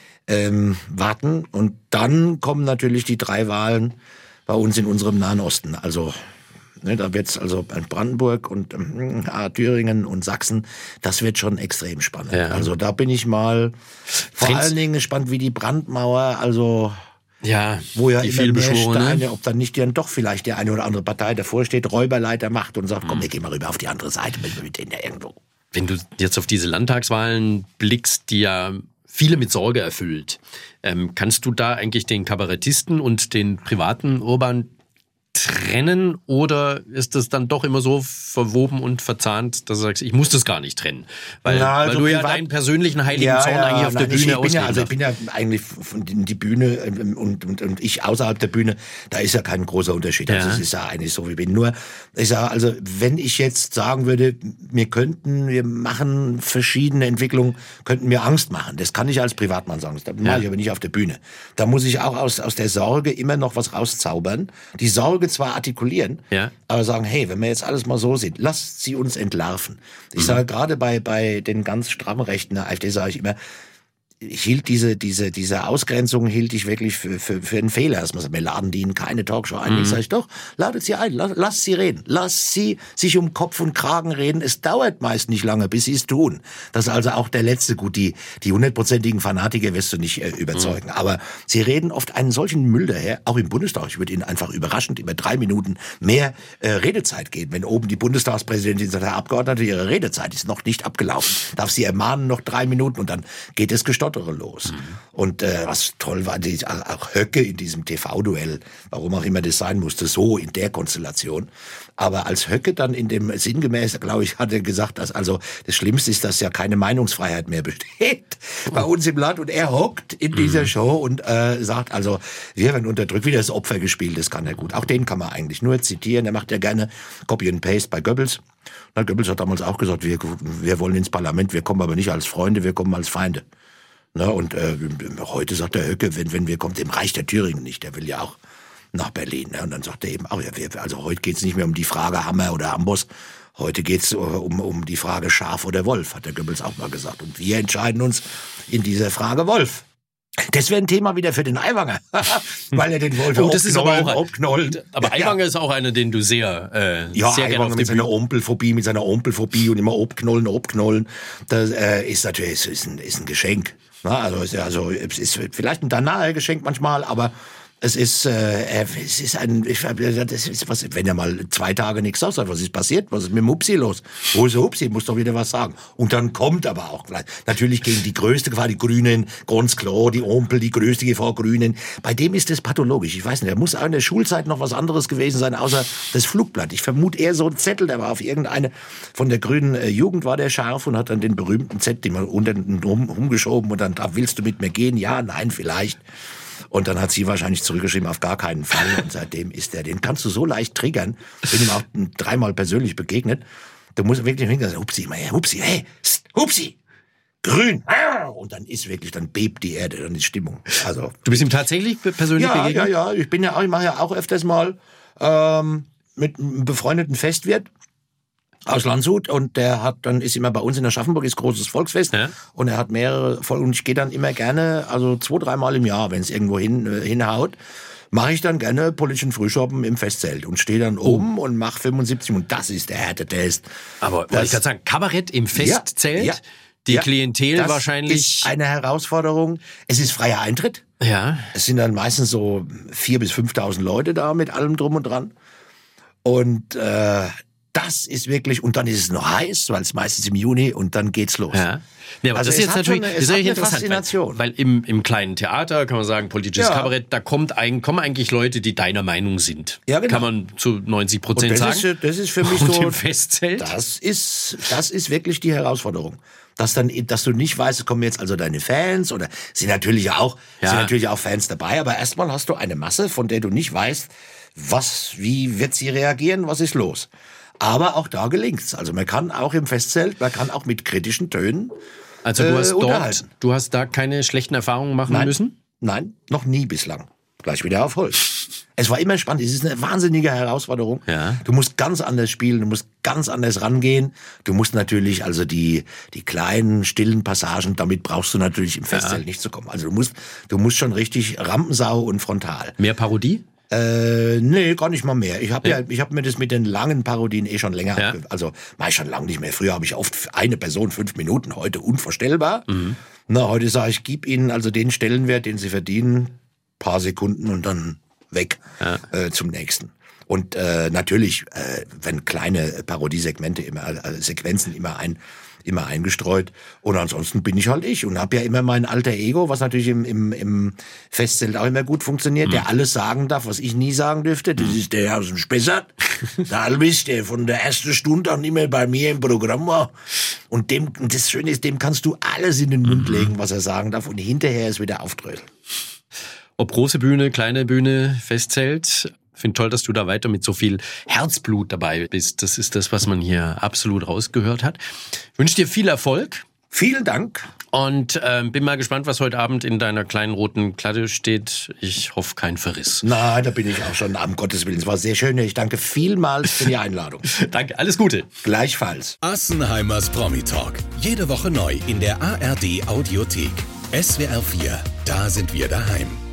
ähm, warten. Und dann kommen natürlich die drei Wahlen bei uns in unserem Nahen Osten. Also Ne, da wird's also Brandenburg und äh, Thüringen und Sachsen, das wird schon extrem spannend. Ja. Also da bin ich mal vor Trends. allen Dingen gespannt, wie die Brandmauer, also ja, wo ja die immer mehr Steine, Steine, ob dann nicht dann doch vielleicht die eine oder andere Partei davor steht, Räuberleiter macht und sagt, komm, wir gehen mal rüber auf die andere Seite, mit, mit denen ja irgendwo. Wenn du jetzt auf diese Landtagswahlen blickst, die ja viele mit Sorge erfüllt, ähm, kannst du da eigentlich den Kabarettisten und den privaten Urban trennen oder ist das dann doch immer so verwoben und verzahnt, dass du sagst, ich muss das gar nicht trennen? Weil, Na, also weil du ja privat, deinen persönlichen heiligen ja, Zorn ja, eigentlich auf nein, der Bühne ich, ich bin ja, also ich darfst. bin ja eigentlich von die Bühne und, und, und ich außerhalb der Bühne, da ist ja kein großer Unterschied. Also ja. es ist ja eigentlich so, wie ich bin. Nur, ich sage, also wenn ich jetzt sagen würde, wir könnten, wir machen verschiedene Entwicklungen, könnten mir Angst machen. Das kann ich als Privatmann sagen. Das mache ja. ich aber nicht auf der Bühne. Da muss ich auch aus, aus der Sorge immer noch was rauszaubern. Die Sorge zwar artikulieren, Ja. aber sagen, hey, wenn wir jetzt alles mal so sieht, lasst sie uns entlarven. Ich Mhm. sage gerade bei bei den ganz strammen Rechten der AfD, sage ich immer, ich hielt diese diese diese Ausgrenzung hielt ich wirklich für für für einen Fehler. Dass man sagt, wir laden die in keine Talkshow ein. Mhm. Ich sage, doch, ladet sie ein, lasst, lasst sie reden, lasst sie sich um Kopf und Kragen reden. Es dauert meist nicht lange, bis sie es tun. Das ist also auch der letzte, gut, die die hundertprozentigen Fanatiker wirst du nicht äh, überzeugen. Mhm. Aber sie reden oft einen solchen Müll daher, auch im Bundestag. Ich würde ihnen einfach überraschend über drei Minuten mehr äh, Redezeit geben. Wenn oben die Bundestagspräsidentin sagt, Herr Abgeordnete, Ihre Redezeit ist noch nicht abgelaufen. Darf sie ermahnen, noch drei Minuten und dann geht es gestottert Moderator los. Mhm. Und äh, was toll war, die, auch Höcke in diesem T V-Duell, warum auch immer das sein musste, so in der Konstellation. Aber als Höcke dann in dem sinngemäß, glaube ich, hat er gesagt, dass also das Schlimmste ist, dass ja keine Meinungsfreiheit mehr besteht bei uns im Land. Und er hockt in dieser mhm. Show und äh, sagt, also wir werden unterdrückt, wie das Opfer gespielt, das kann er gut. Auch den kann man eigentlich nur zitieren. Er macht ja gerne Copy and Paste bei Goebbels. Na, Goebbels hat damals auch gesagt, wir, wir wollen ins Parlament, wir kommen aber nicht als Freunde, wir kommen als Feinde. Na, und äh, heute sagt der Höcke, wenn, wenn wir kommen, im Reich der Thüringen nicht, der will ja auch nach Berlin. Ne? Und dann sagt er eben auch, ja, wir, also heute geht's nicht mehr um die Frage Hammer oder Amboss, heute geht's um, um die Frage Schaf oder Wolf, hat der Goebbels auch mal gesagt. Und wir entscheiden uns in dieser Frage Wolf. Das wäre ein Thema wieder für den Aiwanger, weil er den Wolf oh, das ist aber auch abknollen. Aber Aiwanger ja. ist auch einer, den du sehr, äh, ja, sehr gerne auf mit seiner Ompelphobie, mit seiner Ompelphobie und immer obknollen, obknollen. Das äh, ist natürlich ist ein, ist ein Geschenk. Na, also ist ja also es ist vielleicht ein danahe Geschenk manchmal, aber es ist, äh, es ist ein, ich, das ist was, wenn er mal zwei Tage nichts sagt, was ist passiert? Was ist mit dem Hupsi los? Wo ist der Hupsi? Muss doch wieder was sagen. Und dann kommt aber auch gleich, natürlich gegen die größte Gefahr, die Grünen, ganz klar, die Ompel, die größte Gefahr, Grünen. Bei dem ist das pathologisch. Ich weiß nicht, er muss auch in der Schulzeit noch was anderes gewesen sein, außer das Flugblatt. Ich vermute eher so ein Zettel, der war auf irgendeine, von der grünen äh, Jugend war der scharf und hat dann den berühmten Zettel mal unten rum, rumgeschoben und dann, da willst du mit mir gehen? Ja, nein, vielleicht. Und dann hat sie wahrscheinlich zurückgeschrieben, auf gar keinen Fall. Und seitdem ist der, den kannst du so leicht triggern. Bin ihm auch dreimal persönlich begegnet. Du musst wirklich hingehen und sagen, Hupsi, mal her, Hupsi, hey, Hupsi, grün. Und dann ist wirklich, dann bebt die Erde, dann ist Stimmung. Also, du bist ihm tatsächlich persönlich ja, begegnet? Ja, ja, ich bin ja auch, ich mache ja auch öfters mal ähm, mit einem befreundeten Festwirt aus Landshut und der hat dann ist immer bei uns in Aschaffenburg ist großes Volksfest ja. und er hat mehrere Folgen und ich gehe dann immer gerne also zwei dreimal im Jahr, wenn es irgendwo hin äh, hinhaut, mache ich dann gerne politischen Frühschoppen im Festzelt und stehe dann oben oh. und mache fünfundsiebzig und das ist der Härtetest. Aber wollte ich gerade sagen, Kabarett im Festzelt, ja, ja, die ja, Klientel das wahrscheinlich ist eine Herausforderung. Es ist freier Eintritt. Ja. Es sind dann meistens so vier bis fünftausend Leute da mit allem drum und dran und äh, das ist wirklich, und dann ist es noch heiß, weil es meistens im Juni und dann geht's los. Ja. Nee, aber also das ist jetzt natürlich eine, das ist eine interessant, Faszination. Weil, weil im, im kleinen Theater kann man sagen, politisches ja. Kabarett, da kommt ein, kommen eigentlich Leute, die deiner Meinung sind. Ja, genau. Kann man zu neunzig Prozent sagen. Ist, das ist für mich und so. Im Festzelt? Das ist, das ist wirklich die Herausforderung. Dass dann, dass du nicht weißt, es kommen jetzt also deine Fans oder sind natürlich auch, ja. sind natürlich auch Fans dabei, aber erstmal hast du eine Masse, von der du nicht weißt, was, wie wird sie reagieren, was ist los. Aber auch da gelingt's. Also man kann auch im Festzelt, man kann auch mit kritischen Tönen Also du hast äh, dort, du hast da keine schlechten Erfahrungen machen Nein. müssen? Nein, noch nie bislang. Gleich wieder auf Holz. Es war immer spannend. Es ist eine wahnsinnige Herausforderung. Ja. Du musst ganz anders spielen, du musst ganz anders rangehen. Du musst natürlich, also die, die kleinen, stillen Passagen, damit brauchst du natürlich im Festzelt ja. nicht zu kommen. Also du musst, du musst schon richtig Rampensau und frontal. Mehr Parodie? Äh, nee, gar nicht mal mehr. Ich habe ja, ich habe mir das mit den langen Parodien eh schon länger, ja. abge- also mach ich schon lange nicht mehr. Früher habe ich oft eine Person fünf Minuten, heute unvorstellbar. Mhm. Na, heute sage ich, gib ihnen also den Stellenwert, den sie verdienen, paar Sekunden und dann weg ja. äh, zum nächsten. Und äh, natürlich, äh, wenn kleine Parodiesegmente immer, äh, Sequenzen immer ein immer eingestreut. Und ansonsten bin ich halt ich und habe ja immer mein alter Ego, was natürlich im, im, im Festzelt auch immer gut funktioniert, mhm. der alles sagen darf, was ich nie sagen dürfte. Das ist der aus dem Spessart, der Albis, der von der ersten Stunde an immer bei mir im Programm war. Und dem, das Schöne ist, dem kannst du alles in den Mund mhm. legen, was er sagen darf und hinterher ist wieder aufdröseln. Ob große Bühne, kleine Bühne, Festzelt. Ich finde toll, dass du da weiter mit so viel Herzblut dabei bist. Das ist das, was man hier absolut rausgehört hat. Ich wünsche dir viel Erfolg. Vielen Dank. Und ähm, bin mal gespannt, was heute Abend in deiner kleinen roten Klatte steht. Ich hoffe, kein Verriss. Na, da bin ich auch schon, um Gottes Willen. Es war sehr schön. Ich danke vielmals für die Einladung. Danke, alles Gute. Gleichfalls. Assenheimers Promi-Talk. Jede Woche neu in der A R D Audiothek. S W R vier, da sind wir daheim.